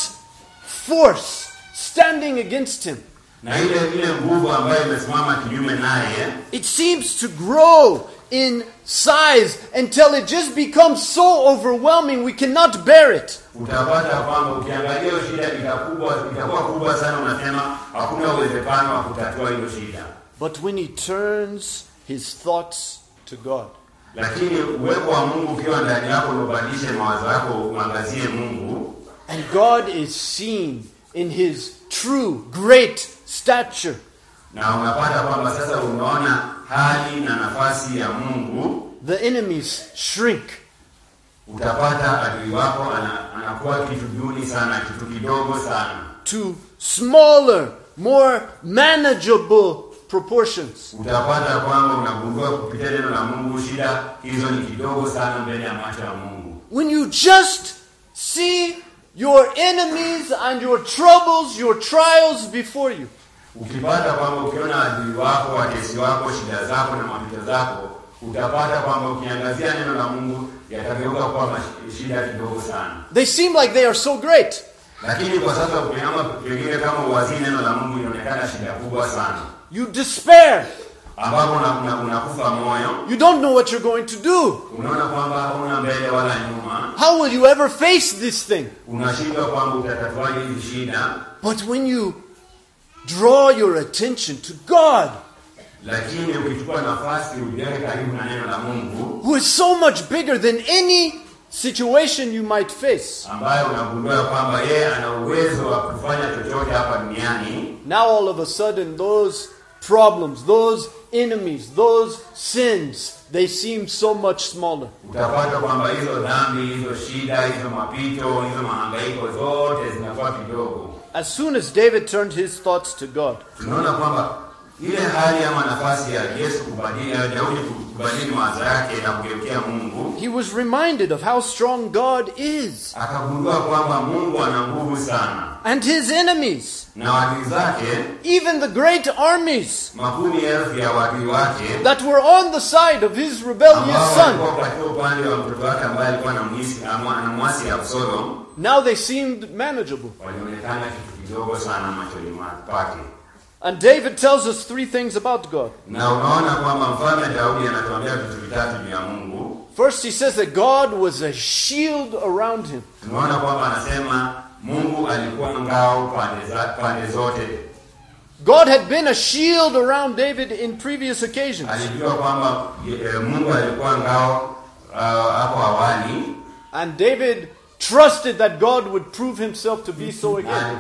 A: force standing against him,
B: na ile nguvu ambayo imesimama kinyume naye,
A: it seems to grow in size until it just becomes so overwhelming we cannot bear it.
B: Utapata kwamba ukiangalia shida itakuwa kubwa sana, unasema hakuna uwezekano wa kutatua hiyo shida.
A: But when he turns his thoughts to God,
B: lakini uwepo wa Mungu ukiwa ndani yako, ubadilishe mawazo yako, uangazie Mungu,
A: and God is seen in his true great stature,
B: na unapata kwamba sasa unaona hali na nafasi ya Mungu,
A: the enemies shrink.
B: Utapata adui wako anakuwa kitu duni sana, kitu kidogo sana,
A: to smaller, more manageable proportions.
B: Utapata kwamba unagundua kupitia neno la Mungu shida hizo ni kidogo sana mbele ya macho ya Mungu.
A: When you just see your enemies and your troubles, your trials before you,
B: ukipata kwamba ukiona adui wako, watesi wako, shida zako na mapito zako, utapata kwamba ukiangazia neno la Mungu yatageuka kuwa shida kidogo sana.
A: They seem like they are so great.
B: Lakini kwa sasa ukiama pengine kama uwazi neno la Mungu inaonekana shida kubwa sana.
A: You despair.
B: Ambapo unakufa moyo.
A: You don't know what you're going to do.
B: Unaona kwamba hauna mbele wala nyuma.
A: How will you ever face this thing?
B: Unashindwa kwamba utatatuaje hizi shida.
A: But when you draw your attention to God,
B: lakini ukichukua nafasi ujiweke karibu na neno la Mungu,
A: who is so much bigger than any situation you might face,
B: ambaye unagundua kwamba yeye ana uwezo wa kufanya chochote hapa duniani,
A: now all of a sudden those problems, those enemies, those sins, they seem so much smaller.
B: Utapata kwamba hizo dhambi, hizo shida, hizo mapito, hizo mahangaiko zote zinakuwa kidogo.
A: As soon as David turned his thoughts to God,
B: tunaona kwamba ile hali ama nafasi ya Yesu Daudi kubadili mawazo yake na kugeukia Mungu,
A: he was reminded of how strong God is.
B: Akagundua kwamba Mungu ana nguvu sana.
A: And his enemies,
B: na adui zake,
A: even the great armies
B: makumi elfu ya adui wake,
A: that were on the side of his rebellious son, now they seemed manageable. And David tells us three things about God. First, he says that God was a shield around him. God had been a shield around David in previous occasions. And David trusted that God would prove himself to be so again.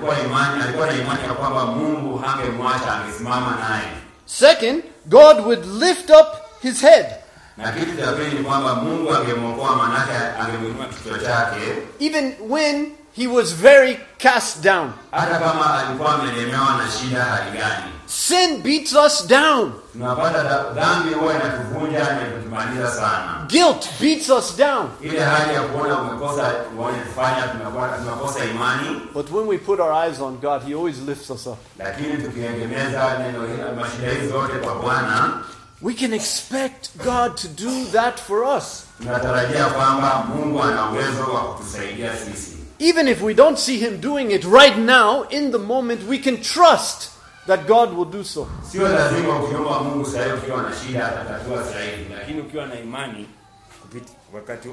A: Second, God would lift up his head. Even when he was very cast down.
B: Hata kama alikuwa amelemewa na shida hali gani.
A: Sin beats us down.
B: Tunapata dhambi huwa inatuvunja na kutumaliza sana.
A: Guilt beats us down.
B: Ile hali ya kuona umekosa kufanya tunakosa imani.
A: But when we put our eyes on God, He always lifts us up.
B: Lakini tukiegemeza neno mashida hizo zote kwa Bwana,
A: we can expect God to do that for us.
B: Tunatarajia kwamba Mungu ana uwezo wa kutusaidia sisi.
A: Even if we don't see Him doing it right now, in the moment, we can trust that God will do so.
B: Sio lazima ukiomba Mungu sasa ukiwa na shida atatatua sasa hivi, lakini ukiwa na imani kupita wakati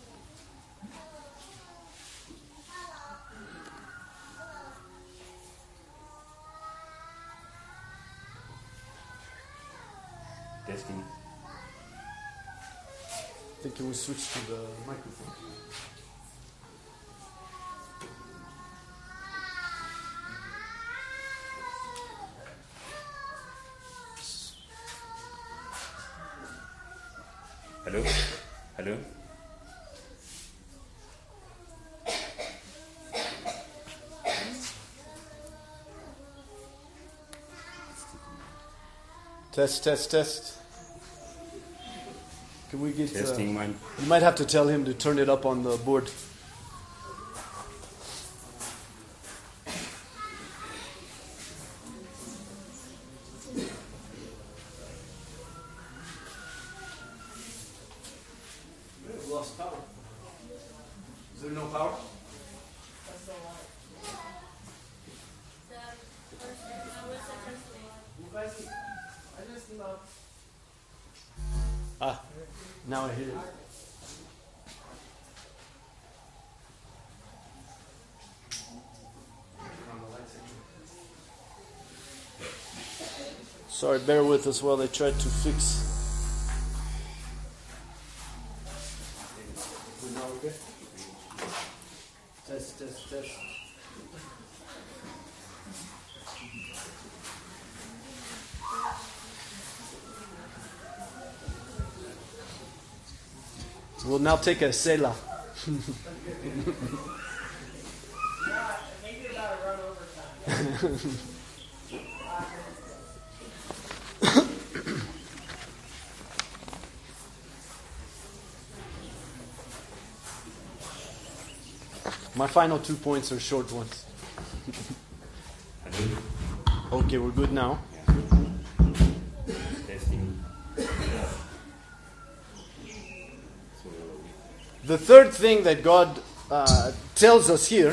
B: testing.
A: I think can we switch to the microphone?
B: Hello? Hello?
A: Test. Can we get...
B: Testing one.
A: You might have to tell him to turn it up on the board. We've lost power. Is there no power? Ah, now I hear it. Sorry, bear with us while they try to fix. Test. We'll now take a Selah. My final 2 points are short ones. Okay, we're good now. The third thing that God tells us here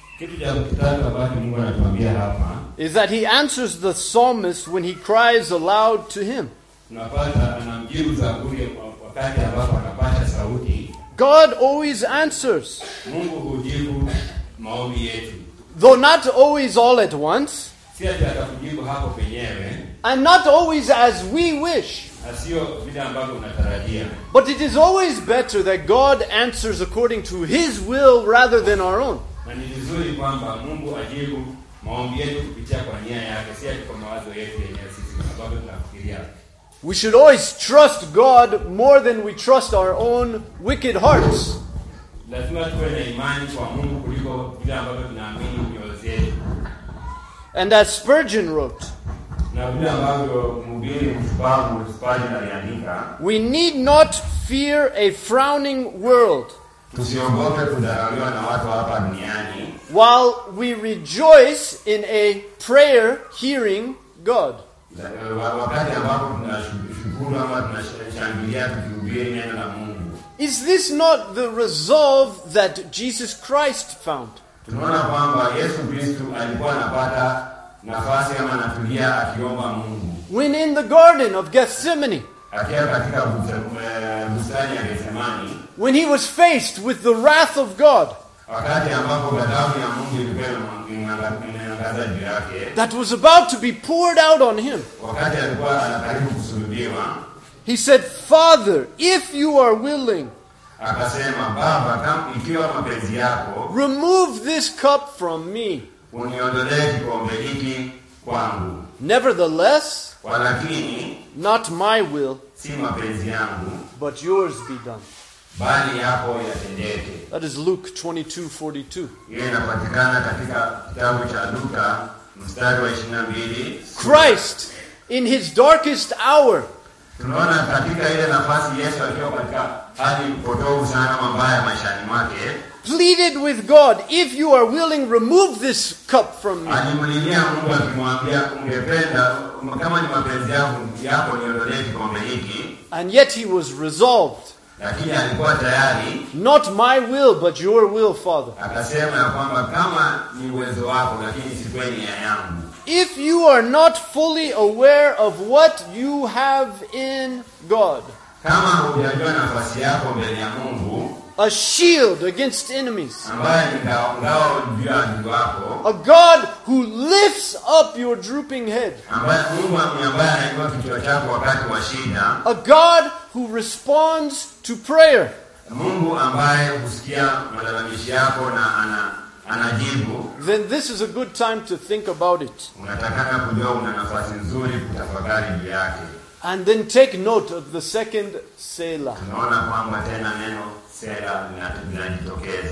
A: is that He answers the psalmist when he cries aloud to Him. God always answers. Though not always all at once, and not always as we wish. But it is always better that God answers according to His will rather than our own. We should always trust God more than we trust our own wicked hearts. And as Spurgeon wrote, we need not fear a frowning world, while we rejoice in a prayer-hearing God. Is this not the resolve that Jesus Christ found? When in the Garden of Gethsemane, when He was faced with the wrath of God that was about to be poured out on Him, He said, Father, if you are willing, remove this cup from me. Nevertheless, not my will, but yours be done.
B: bali yapo yatendeke.
A: That is Luke 22:42.
B: Hiyo inapatikana katika kitabu cha Luka mstari wa 22.
A: Christ, in his darkest hour,
B: Tunaona katika ile nafasi Yesu akiwa katika hali potovu sana mabaya maishani mwake,
A: pleaded with God, if you are willing, remove this cup from me.
B: alimlilia Mungu akimwambia, ungependa kama ni mapenzi yako niondolee kikombe hiki.
A: And yet he was resolved.
B: Lakini alikuwa tayari,
A: Not my will, but your will, Father.
B: akasema ya kwamba kama ni uwezo wako, lakini isiwe nia yangu.
A: If you are not fully aware of what you have in God,
B: Kama hujajua nafasi yako mbele ya Mungu,
A: a shield against enemies,
B: ambaye ni ngao juu ya adui wako,
A: a God who lifts up your drooping head,
B: ambaye Mungu ambaye anainua kichwa chako wakati wa shida,
A: a God who responds to prayer,
B: Mungu ambaye husikia malalamishi yako na anajibu,
A: then this is a good time to think about it.
B: unatakana kujua una nafasi nzuri kutafakari juu yake.
A: And then take note of the second Selah.
B: Tunaona kwamba tena neno sela linajitokeza.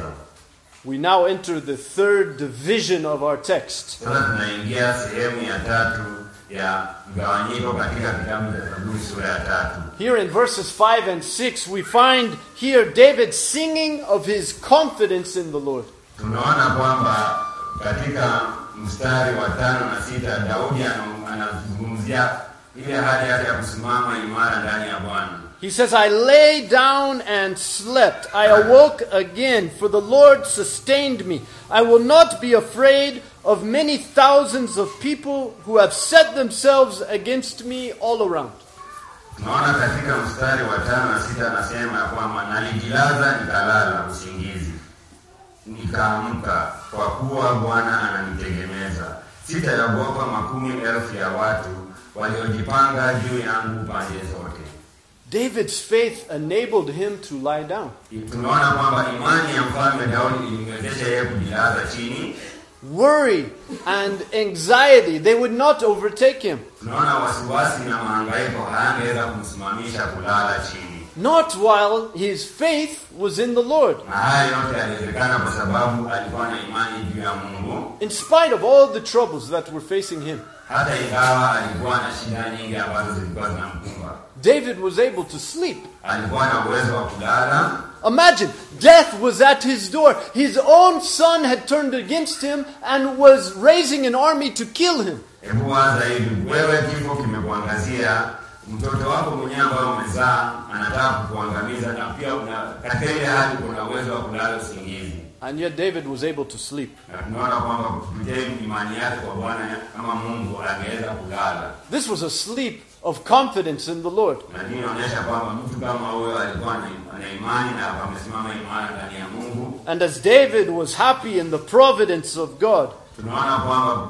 A: We now enter the third division of our text.
B: Sasa tunaingia sehemu ya tatu ya mgawanyiko katika kitabu cha Zaburi sura ya 3.
A: Here in verses 5 and 6, we find here David singing of his confidence in the Lord.
B: Tunaona kwamba katika mstari wa 5 na 6 Daudi anazungumzia ile hali yake ya kusimama imara ndani ya Bwana.
A: He says, I lay down and slept. I awoke again, for the Lord sustained me. I will not be afraid of many thousands of people who have set themselves against me all around.
B: Tunaona katika mstari wa 5 na 6 anasema kwamba nalijilaza nikalala usingizi, nikaamka kwa kuwa Bwana ananitegemeza. Sitaogopa 10,000 ya watu waliojipanga juu yangu pande zote.
A: David's faith enabled him to lie down.
B: Tunaona kwamba imani ya mfalme Daudi ilimwezesha yeye kujilaza chini.
A: Worry and anxiety, they would not overtake him.
B: Tunaona wasiwasi na mahangaiko hayangeweza kumsimamisha kulala chini.
A: Not while his faith was in the Lord.
B: Na haya yote yaliwezekana kwa sababu alikuwa na imani juu ya Mungu.
A: In spite of all the troubles that were facing him,
B: Hata ingawa alikuwa na shida nyingi ambazo zilikuwa zinamkumba,
A: David was able to sleep.
B: alikuwa na uwezo wa kulala.
A: Imagine, death was at his door. His own son had turned against him and was raising an army to kill him.
B: Hebu waza hivi, wewe kifo kimekuangazia, mtoto wako mwenyewe ambaye umezaa anataka kukuangamiza, na pia katika ile hali kuna uwezo wa kulala usingizi.
A: And yet David was able to sleep.
B: Na tunaona kwamba kupitia imani yake kwa Bwana kama Mungu angeweza kulala.
A: This was a sleep of confidence in the Lord.
B: Na hii inaonyesha kwamba mtu kama huyo alikuwa na imani na amesimama imara ndani ya Mungu.
A: And as David was happy in the providence of God,
B: Tunaona kwamba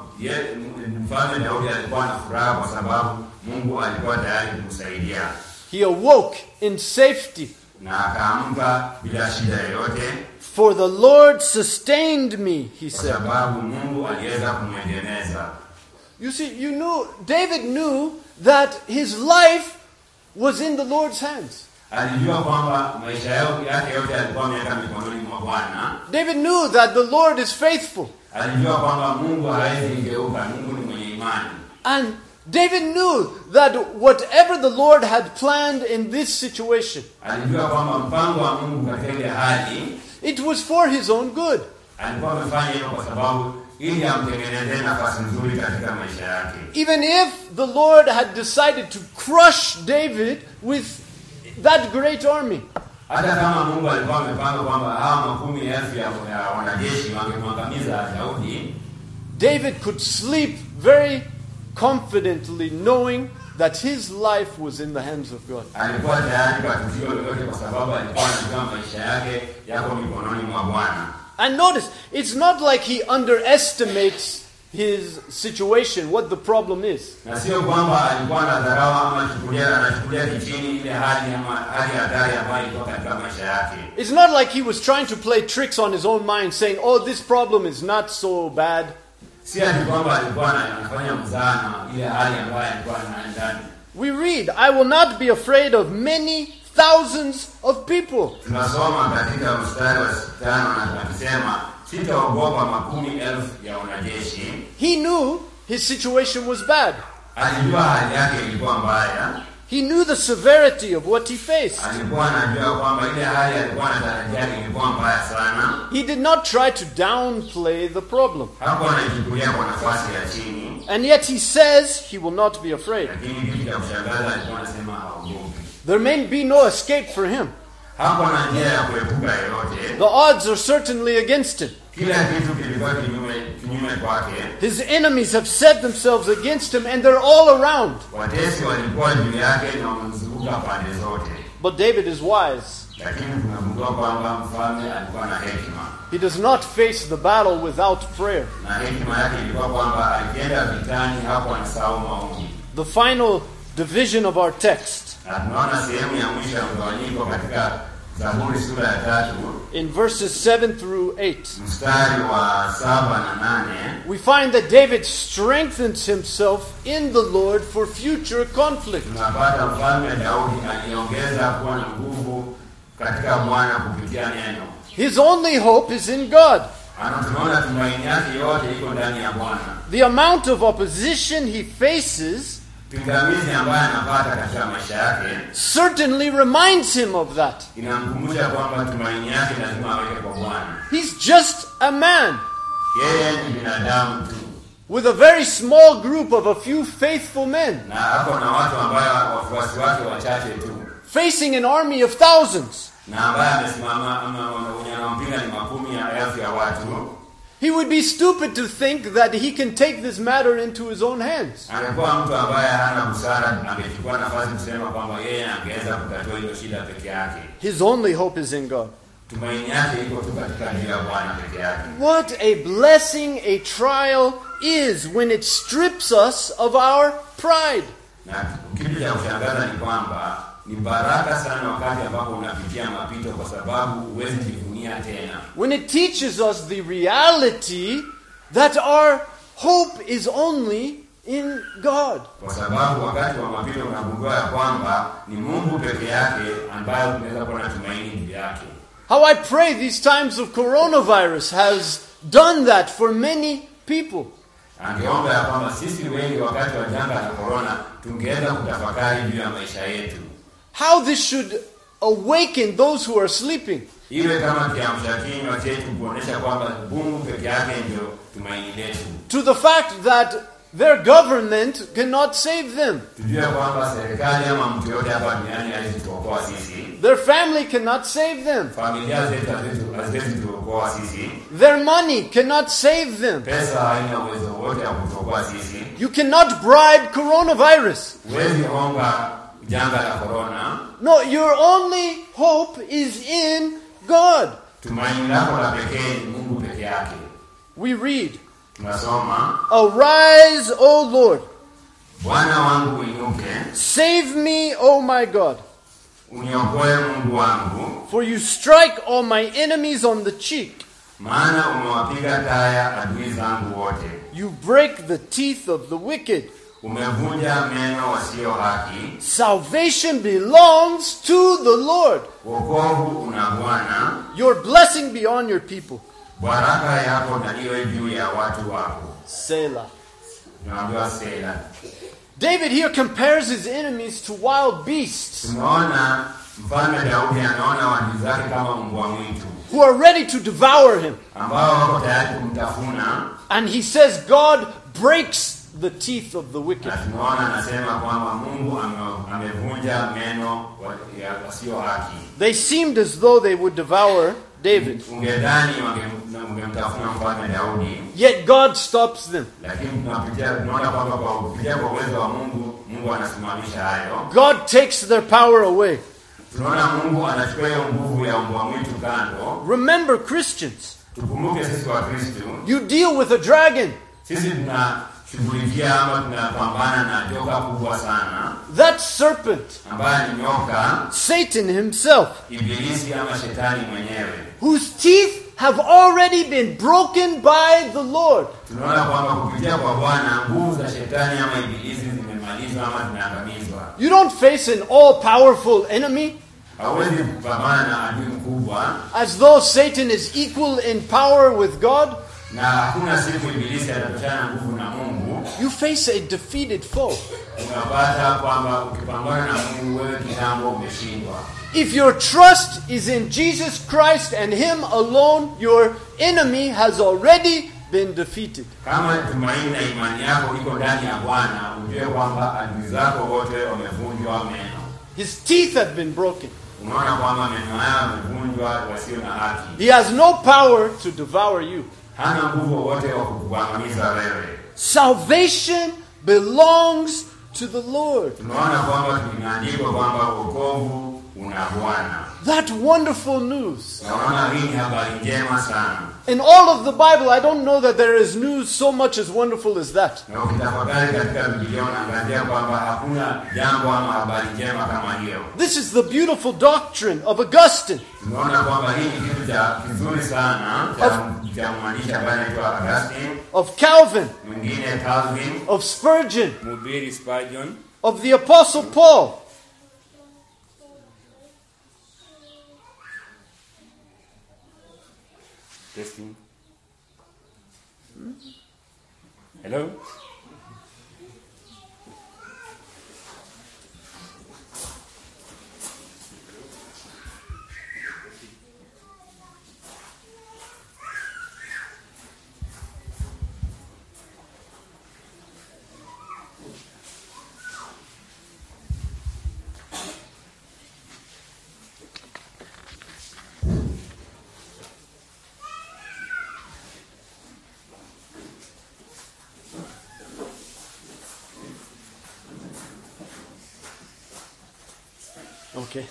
B: mfalme Daudi alikuwa na furaha kwa sababu Mungu alikuwa tayari kumsaidia.
A: he awoke in safety.
B: Na akaamka bila shida yoyote.
A: For the Lord sustained me, he
B: Kwa
A: said.
B: sababu Mungu aliweza kumwegemeza.
A: You see, David knew that his life was in the Lord's hands.
B: Alijua kwamba maisha yake yote alikuwa ameweka mikononi mwa Bwana.
A: David knew that the Lord is faithful.
B: Alijua kwamba Mungu hawezi ngeuka, Mungu ni mwenye imani.
A: And David knew that whatever the Lord had planned in this situation,
B: Alijua kwamba mpango wa Mungu katika ile hali,
A: it was for his own good.
B: alikuwa amefanya hivyo kwa sababu ili amtengenezee nafasi nzuri katika maisha yake.
A: Even if the Lord had decided to crush David with that great army,
B: Hata kama Mungu alikuwa amepanga kwamba hawa 10,000 ya wanajeshi wangemwangamiza Daudi,
A: David could sleep very confidently knowing that his life was in the hands of God.
B: alikuwa tayari kwa tukio lolote kwa sababu alikuwa anajua maisha yake yako mikononi mwa Bwana.
A: And notice, it's not like he underestimates his situation, what the problem is.
B: Na sio kwamba alikuwa anadharau ama anachukulia kichini ile hali ama hali hatari ambayo ilikuwa katika maisha yake.
A: It's not like he was trying to play tricks on his own mind, saying, oh, this problem is not so bad.
B: Si ati kwamba alikuwa anafanya mzaha na ile hali ambayo alikuwa ndani.
A: We read, I will not be afraid of many thousands of people.
B: Tunasoma katika mstari wa 5 na tunasema sitaogopa makumi elfu ya wanajeshi.
A: He knew his situation was bad.
B: Alijua hali yake ilikuwa mbaya.
A: He knew the severity of what he faced.
B: Alikuwa anajua kwamba ile hali alikuwa anatarajia ilikuwa mbaya sana.
A: He did not try to downplay the problem.
B: Hakuwa anajichukulia kwa nafasi ya chini.
A: And yet he says he will not be afraid.
B: Lakini kitu cha kushangaza alikuwa anasema haogopi.
A: There may be no escape for him.
B: Hakuwa na njia ya kuepuka yoyote.
A: The odds are certainly against him.
B: Kila kitu kilikuwa kinyume kwake.
A: His enemies have set themselves against him and they're all around.
B: Watesi walikuwa juu yake na wamemzunguka pande zote.
A: But David is wise.
B: Lakini tunagundua kwamba mfalme alikuwa na hekima.
A: He does not face the battle without prayer.
B: Na hekima yake ilikuwa kwamba akienda vitani hapo anasahau maombi.
A: The final division of our text,
B: Na tunaona sehemu ya mwisho ya mgawanyiko katika Zaburi sura ya 3
A: in verses 7 through 8,
B: mstari wa 7 na 8,
A: we find that David strengthens himself in the Lord for future conflict.
B: tunapata mfalme Daudi aliongeza kuwa na nguvu katika Bwana kupitia neno.
A: His only hope is in God.
B: Tunaona tumaini yake yote iko ndani ya Bwana.
A: The amount of opposition he faces
B: Pingamizi ambayo anapata katika maisha yake
A: certainly reminds him of that.
B: inamkumbusha kwamba tumaini yake lazima aweke kwa Bwana.
A: He's just a man
B: Yeye ni binadamu tu.
A: with a very small group of a few faithful men
B: Na hapo na watu ambao wafuasi wake wachache tu.
A: facing an army of thousands.
B: Na ambaye amesimama ama wanampinga ni makumi ya elfu ya watu.
A: He would be stupid to think that he can take this matter into his own hands.
B: Angekuwa mtu ambaye hana busara, angechukua nafasi kusema kwamba yeye angeweza kutatua hiyo shida peke yake.
A: His only hope is in God.
B: Tumaini yake iko tu katika njia ya Bwana peke yake.
A: What a blessing a trial is when it strips us of our pride.
B: Na kitu cha kushangaza ni kwamba ni baraka sana wakati ambapo unapitia mapito, kwa sababu huwezi jivunia tena.
A: When it teaches us the reality that our hope is only in God.
B: Kwa sababu wakati wa mapito unagundua ya kwamba ni Mungu peke yake ambaye tunaweza kuwa na tumaini juu yake.
A: How I pray these times of coronavirus has done that for many people.
B: Angeomba ya kwamba sisi wengi wakati wa janga la corona tungeweza kutafakari juu ya maisha yetu.
A: How this should awaken those who are sleeping.
B: Iwe kama kiamsha kinywa chetu kuonesha kwamba Mungu peke yake ndio tumaini letu.
A: To the fact that their government cannot save them.
B: Tujue kwamba serikali ama mtu yote hapa duniani hawezi kutuokoa sisi.
A: Their family cannot save them.
B: Familia zetu haziwezi kutuokoa sisi.
A: Their money cannot save them.
B: Pesa haina uwezo wote wa kutuokoa sisi.
A: You cannot bribe coronavirus.
B: Huwezi omba janga la corona.
A: No, your only hope is in God.
B: Tumaini lako la pekee ni Mungu peke yake.
A: We read,
B: tunasoma,
A: "Arise, O Lord.
B: Bwana wangu uinuke.
A: Save me, O my God.
B: Uniokoe Mungu wangu.
A: For you strike all my enemies on the cheek.
B: Maana umewapiga taya adui zangu wote.
A: You break the teeth of the wicked.
B: Umevunja meno wasio haki.
A: Salvation belongs to the Lord.
B: Wokovu una Bwana.
A: Your blessing be on your people."
B: Baraka yako na iwe juu ya watu wako.
A: Selah.
B: Tunaambiwa Selah.
A: David here compares his enemies to wild beasts
B: Tunaona mfalme Daudi anaona wadui zake kama mbwa mwitu
A: who are ready to devour him.
B: ambao wako tayari kumtafuna.
A: And he says God breaks the teeth of the wicked.
B: Na tunaona anasema kwamba Mungu amevunja meno wasio haki.
A: They seemed as though they would devour David.
B: Ungedhani wangemtafuna mfalme Daudi.
A: Yet God stops them.
B: Lakini tunaona kwamba kwa kupitia kwa uwezo wa Mungu, Mungu anasimamisha hayo.
A: God takes their power away.
B: Tunaona Mungu anachukua hiyo nguvu ya mbwa mwitu kando.
A: Remember, Christians,
B: Tukumbuke sisi wa Kristo,
A: you deal with a dragon.
B: sisi tunashughulikia ama tunapambana na joka kubwa sana,
A: That serpent,
B: ambaye ni nyoka,
A: Satan himself,
B: ibilisi ama shetani mwenyewe.
A: whose teeth have already been broken by the Lord.
B: Tunaona kwamba kupitia kwa Bwana nguvu za shetani ama ibilisi zimemalizwa ama zinaangamizwa.
A: You don't face an all-powerful enemy.
B: hawezi kupambana na adui mkubwa,
A: as though Satan is equal in power with God.
B: na hakuna siku ibilisi atatoshana nguvu na Mungu.
A: You face a defeated foe.
B: Unapata kwamba ukipambana na Mungu wewe kitambo umeshindwa.
A: If your trust is in Jesus Christ and Him alone, your enemy has already been defeated.
B: Kama tumaini na imani yako iko ndani ya Bwana, ujue kwamba adui zako wote wamevunjwa meno.
A: His teeth have been broken.
B: Unaona kwamba meno yao yamevunjwa wasio na haki.
A: He has no power to devour you.
B: Hana nguvu wote wa kukuangamiza wewe.
A: Salvation belongs to the Lord.
B: Tunaona kwamba tumeandikwa kwamba wokovu una Bwana.
A: That wonderful news.
B: Tunaona hii ni habari njema sana.
A: In all of the Bible, I don't know that there is news so much as wonderful as that.
B: Na ukitafakari katika Biblia unaangalia kwamba hakuna jambo ama habari njema kama hiyo.
A: This is the beautiful doctrine of Augustine.
B: Tunaona kwamba hii ni kitu cha kizuri sana cha mwandishi ambaye anaitwa Augustine,
A: Of Calvin,
B: mwingine Calvin,
A: of Spurgeon,
B: mhubiri Spurgeon,
A: of the Apostle Paul.
B: testing. Hello?
A: Okay.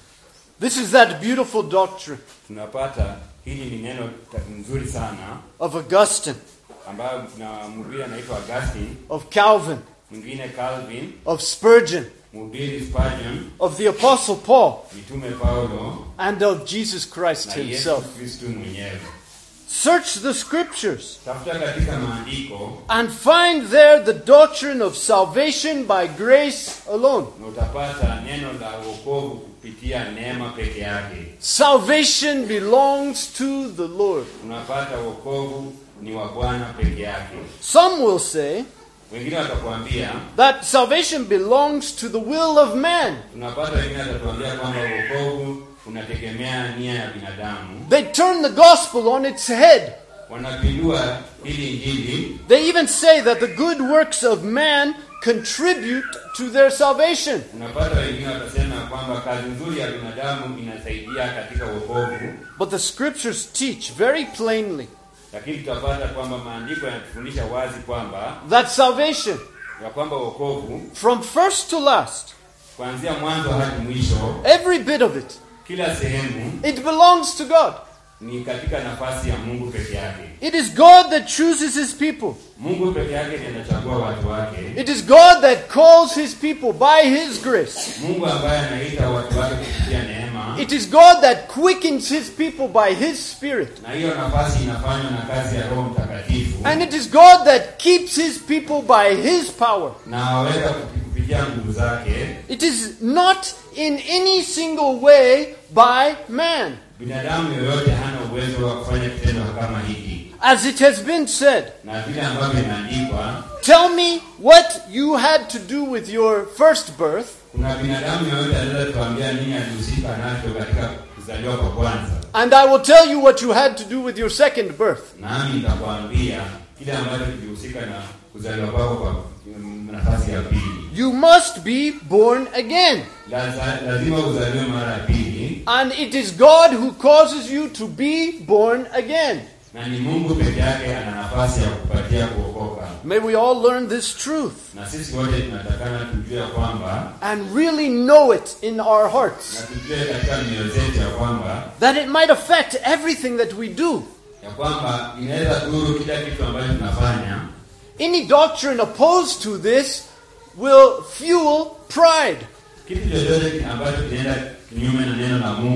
A: This is that beautiful doctrine
B: Tunapata hili ni neno nzuri sana
A: of Augustine,
B: ambayo na mhubiri anaitwa Augustine,
A: of Calvin,
B: mwingine Calvin,
A: of Spurgeon,
B: mhubiri Spurgeon,
A: of the Apostle Paul,
B: mitume Paulo,
A: and of Jesus Christ
B: na Yesu
A: Himself.
B: Kristo mwenyewe.
A: Search the Scriptures
B: Tafuta katika maandiko
A: and find there the doctrine of salvation by grace alone.
B: na utapata neno la wokovu kupitia neema peke yake.
A: Salvation belongs to the Lord.
B: Unapata wokovu ni wa Bwana peke yake.
A: Some will say
B: Wengine watakwambia,
A: that salvation belongs to the will of man.
B: tunapata wengine watatuambia kwamba wokovu unategemea nia ya binadamu.
A: They turn the gospel on its head.
B: Wanapindua hili Injili.
A: They even say that the good works of man contribute to their salvation.
B: Unapata wengine watasema kwamba kazi nzuri ya binadamu inasaidia katika wokovu.
A: But the Scriptures teach very plainly
B: Lakini tutapata kwamba maandiko yanatufundisha wazi kwamba
A: that salvation,
B: ya kwamba wokovu
A: from first to last,
B: kuanzia mwanzo hadi mwisho,
A: every bit of it,
B: kila sehemu
A: it belongs to God.
B: ni katika nafasi ya Mungu peke yake.
A: It is God that chooses His people.
B: Mungu peke yake ndiye anachagua watu wake.
A: It is God that calls His people by His grace.
B: Mungu ambaye anaita watu wake kupitia neema.
A: It is God that quickens His people by His Spirit.
B: Na hiyo nafasi inafanywa na kazi ya Roho Mtakatifu.
A: And it is God that keeps His people by His power.
B: Na aweza kupitia nguvu zake.
A: It is not in any single way by man.
B: Binadamu yoyote hana uwezo wa kufanya kitendo kama hiki.
A: As it has been said,
B: Na vile ambavyo imeandikwa,
A: tell me what you had to do with your first birth,
B: kuna binadamu yoyote anaweza kuambia nini alihusika nacho katika kuzaliwa kwa kwanza.
A: and I will tell you what you had to do with your second birth.
B: Nami nitakwambia kile ambacho kilihusika na kuzaliwa kwako kwa nafasi ya pili.
A: You must be born again.
B: Lazima uzaliwe mara ya pili.
A: And it is God who causes you to be born again.
B: Na ni Mungu peke yake ana nafasi ya kupatia kuokoka.
A: May we all learn this truth
B: Na sisi wote tunatakana tujue kwamba,
A: and really know it in our hearts,
B: na tujue katika mioyo zetu ya kwamba,
A: that it might affect everything that we do.
B: ya kwamba inaweza dhuru kila kitu ambacho tunafanya.
A: Any doctrine opposed to this will fuel pride.
B: Kitu chochote ambacho kinaenda kinyume na neno la Mungu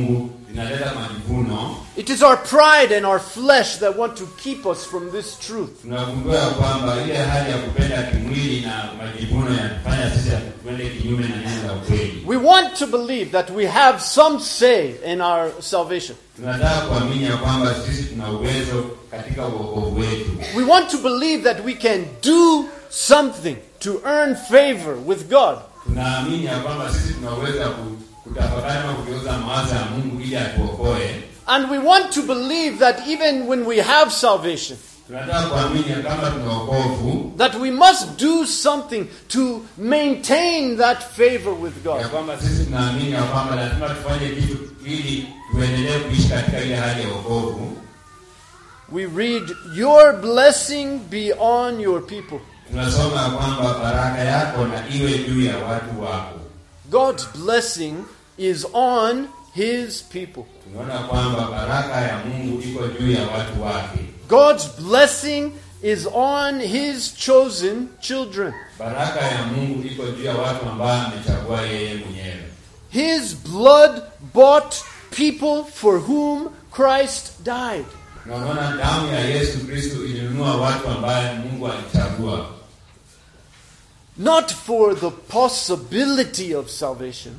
B: zinaleta majivuno.
A: It is our pride and our flesh that want to keep us from this truth.
B: Tunagundua kwamba ile hali ya kupenda kimwili na majivuno yanafanya sisi tuende kinyume na neno la ukweli.
A: We want to believe that we have some say in our salvation.
B: Tunataka kuamini kwamba sisi tuna uwezo katika wokovu wetu.
A: We want to believe that we can do something to earn favor with God.
B: Tunaamini kwamba sisi tuna uwezo kutafakari na kugeuza mawazo ya Mungu ili atuokoe.
A: And we want to believe that even when we have salvation,
B: tunataka kuamini kama tuna wokovu,
A: that we must do something to maintain that favor with God.
B: Kwamba sisi tunaamini kwamba lazima tufanye kitu ili tuendelee kuishi katika ile hali ya wokovu.
A: We read, your blessing be on your people.
B: Tunasoma kwamba baraka yako na iwe juu ya watu wako.
A: God's blessing is on his people.
B: Tunaona kwamba baraka ya Mungu iko juu ya watu wake.
A: God's blessing is on his chosen children.
B: Baraka ya Mungu iko juu ya watu ambao amechagua yeye mwenyewe.
A: His blood bought people for whom Christ died.
B: Tunaona damu ya Yesu Kristo ilinunua watu ambao Mungu alichagua.
A: Not for the possibility of salvation,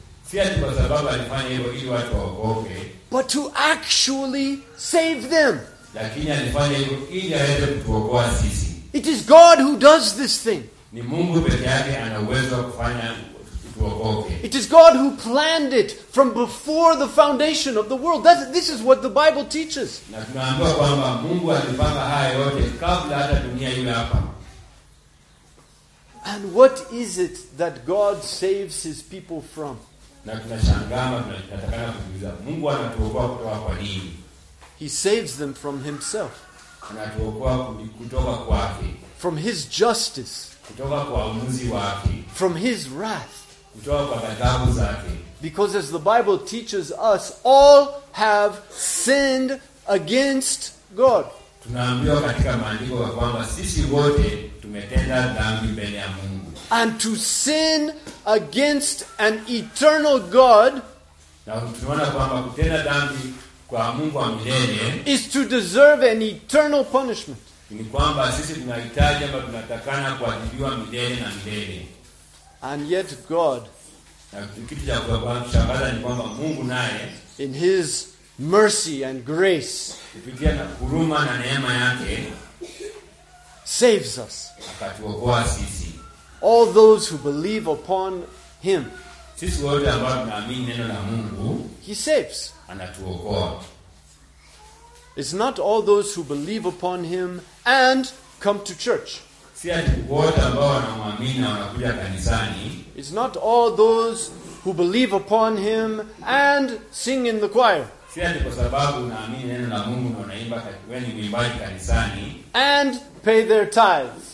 A: but to actually save them. It is God who does this thing. It is God who planned it from before the foundation of the world. This is what the Bible teaches. And what is it that God saves his people from? He saves them from himself, from his justice, from his wrath. Because as the Bible teaches us, all have sinned against God. And to sin against an eternal God is to deserve an eternal punishment. And yet God, in his mercy and grace, saves us. All those who believe upon him, he saves. It's not all those who believe upon him and come to church. It's not all those who believe upon him and sing in the choir and pay their tithes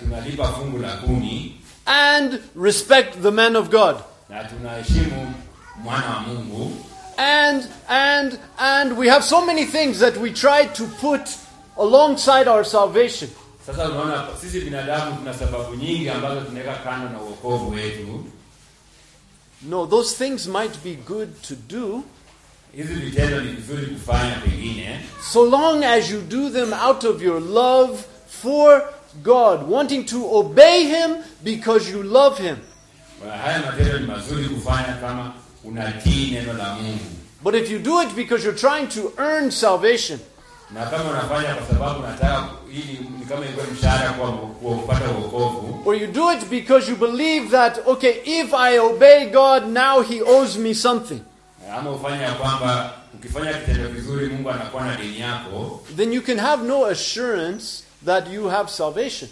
A: and respect the man of God and we have so many things that we try to put alongside our salvation. No, those things might be good to do, so long as you do them out of your love for God, wanting to obey him because you love him. But if you do it because you're trying to earn salvation, or you do it because you believe that, okay, if I obey God, now he owes me something, then you can have no assurance that you have salvation.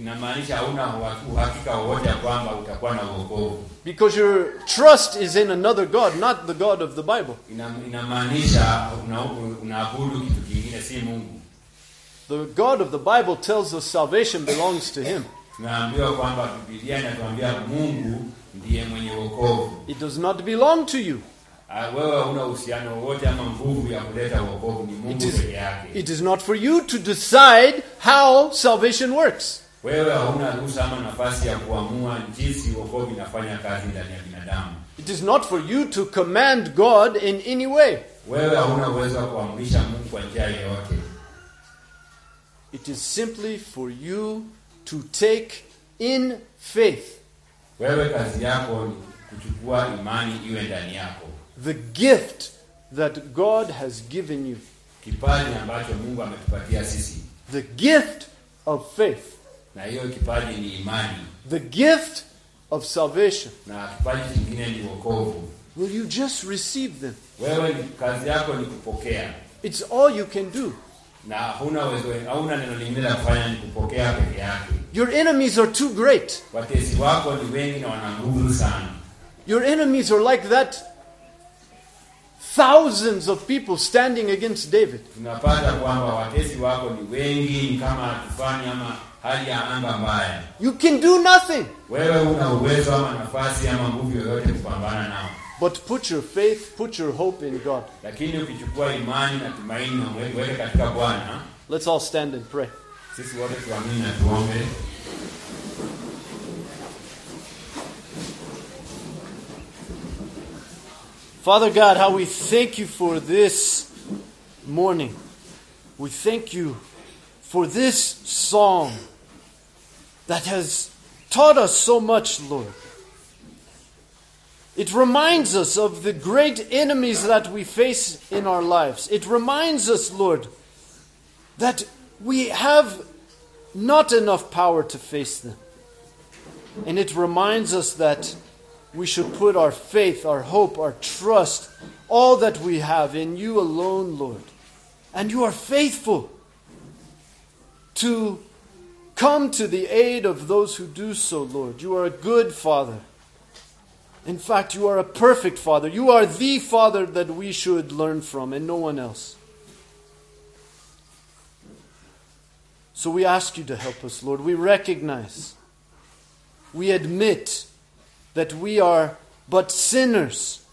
A: Because your trust is in another God, not the God of the Bible. The God of the Bible tells us salvation belongs to him. It does not belong to you. It is not for you to decide how salvation works. It is not for you to command God in any way.
B: Wewe hauna uwezo wa kuamrisha Mungu kwa njia yoyote.
A: It is simply for you to take in faith.
B: Wewe kazi yako ni kuchukua imani iwe ndani yako.
A: The gift that God has given you.
B: Kipaji ambacho Mungu ametupatia sisi.
A: The gift of faith.
B: Na hiyo kipaji ni imani.
A: The gift of salvation.
B: Na kipaji kingine ni wokovu.
A: Will you just receive them?
B: Wewe kazi yako ni kupokea.
A: It's all you can do.
B: Na hauna neno lingine la kufanya, ni kupokea peke yake.
A: Your enemies are too great.
B: Watesi wako ni wengi na wana nguvu sana.
A: Your enemies are like that thousands of people standing against David.
B: Tunapata kwamba watesi wako ni wengi, ni kama tufani ama hali ya anga mbaya.
A: You can do nothing.
B: Wewe una uwezo ama nafasi ama nguvu yoyote kupambana nao.
A: But put your faith, put your hope in God.
B: Lakini ukichukua imani na tumaini na uweke katika Bwana.
A: Let's all stand and pray.
B: Sisi wote tuamini na tuombe.
A: Father God, how we thank you for this morning. We thank you for this song that has taught us so much, Lord. It reminds us of the great enemies that we face in our lives. It reminds us, Lord, that we have not enough power to face them. And it reminds us that we should put our faith, our hope, our trust, all that we have in you alone, Lord. And you are faithful to come to the aid of those who do so, Lord. You are a good Father. In fact, you are a perfect Father. You are the Father that we should learn from and no one else. So we ask you to help us, Lord. We recognize, we admit that we are but sinners.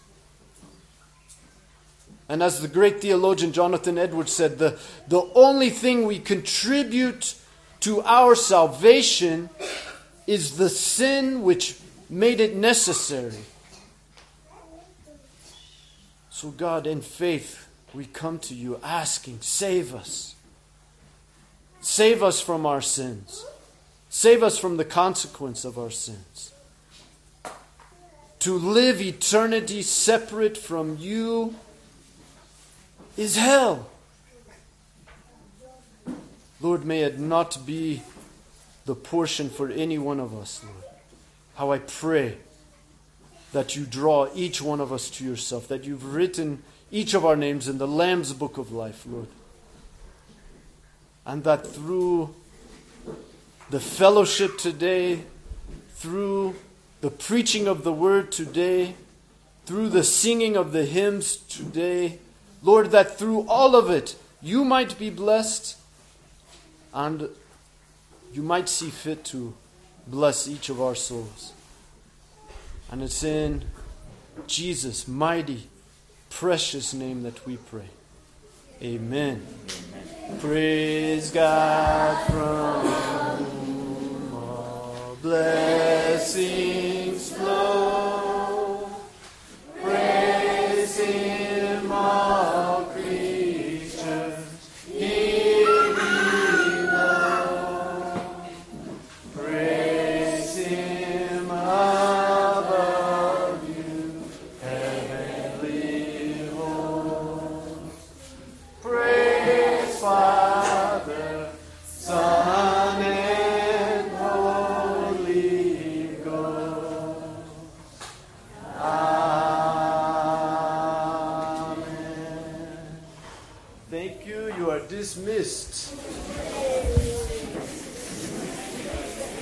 A: And as the great theologian Jonathan Edwards said, the only thing we contribute to our salvation is the sin which made it necessary. So God, in faith, we come to you asking, save us. Save us from our sins. Save us from the consequence of our sins. To live eternity separate from you is hell. Lord, may it not be the portion for any one of us, Lord. How I pray that you draw each one of us to yourself, that you've written each of our names in the Lamb's book of life, Lord. And that through the fellowship today, through the preaching of the word today, through the singing of the hymns today, Lord, that through all of it, you might be blessed and you might see fit to bless each of our souls. And it's in Jesus' mighty, precious name that we pray. Amen. Amen. Praise God from whom all blessings flow. Praise Him, all creatures here below. Praise Him above you, heavenly hosts. Praise Father, Son, and Holy Ghost. Amen. Thank you. You are dismissed.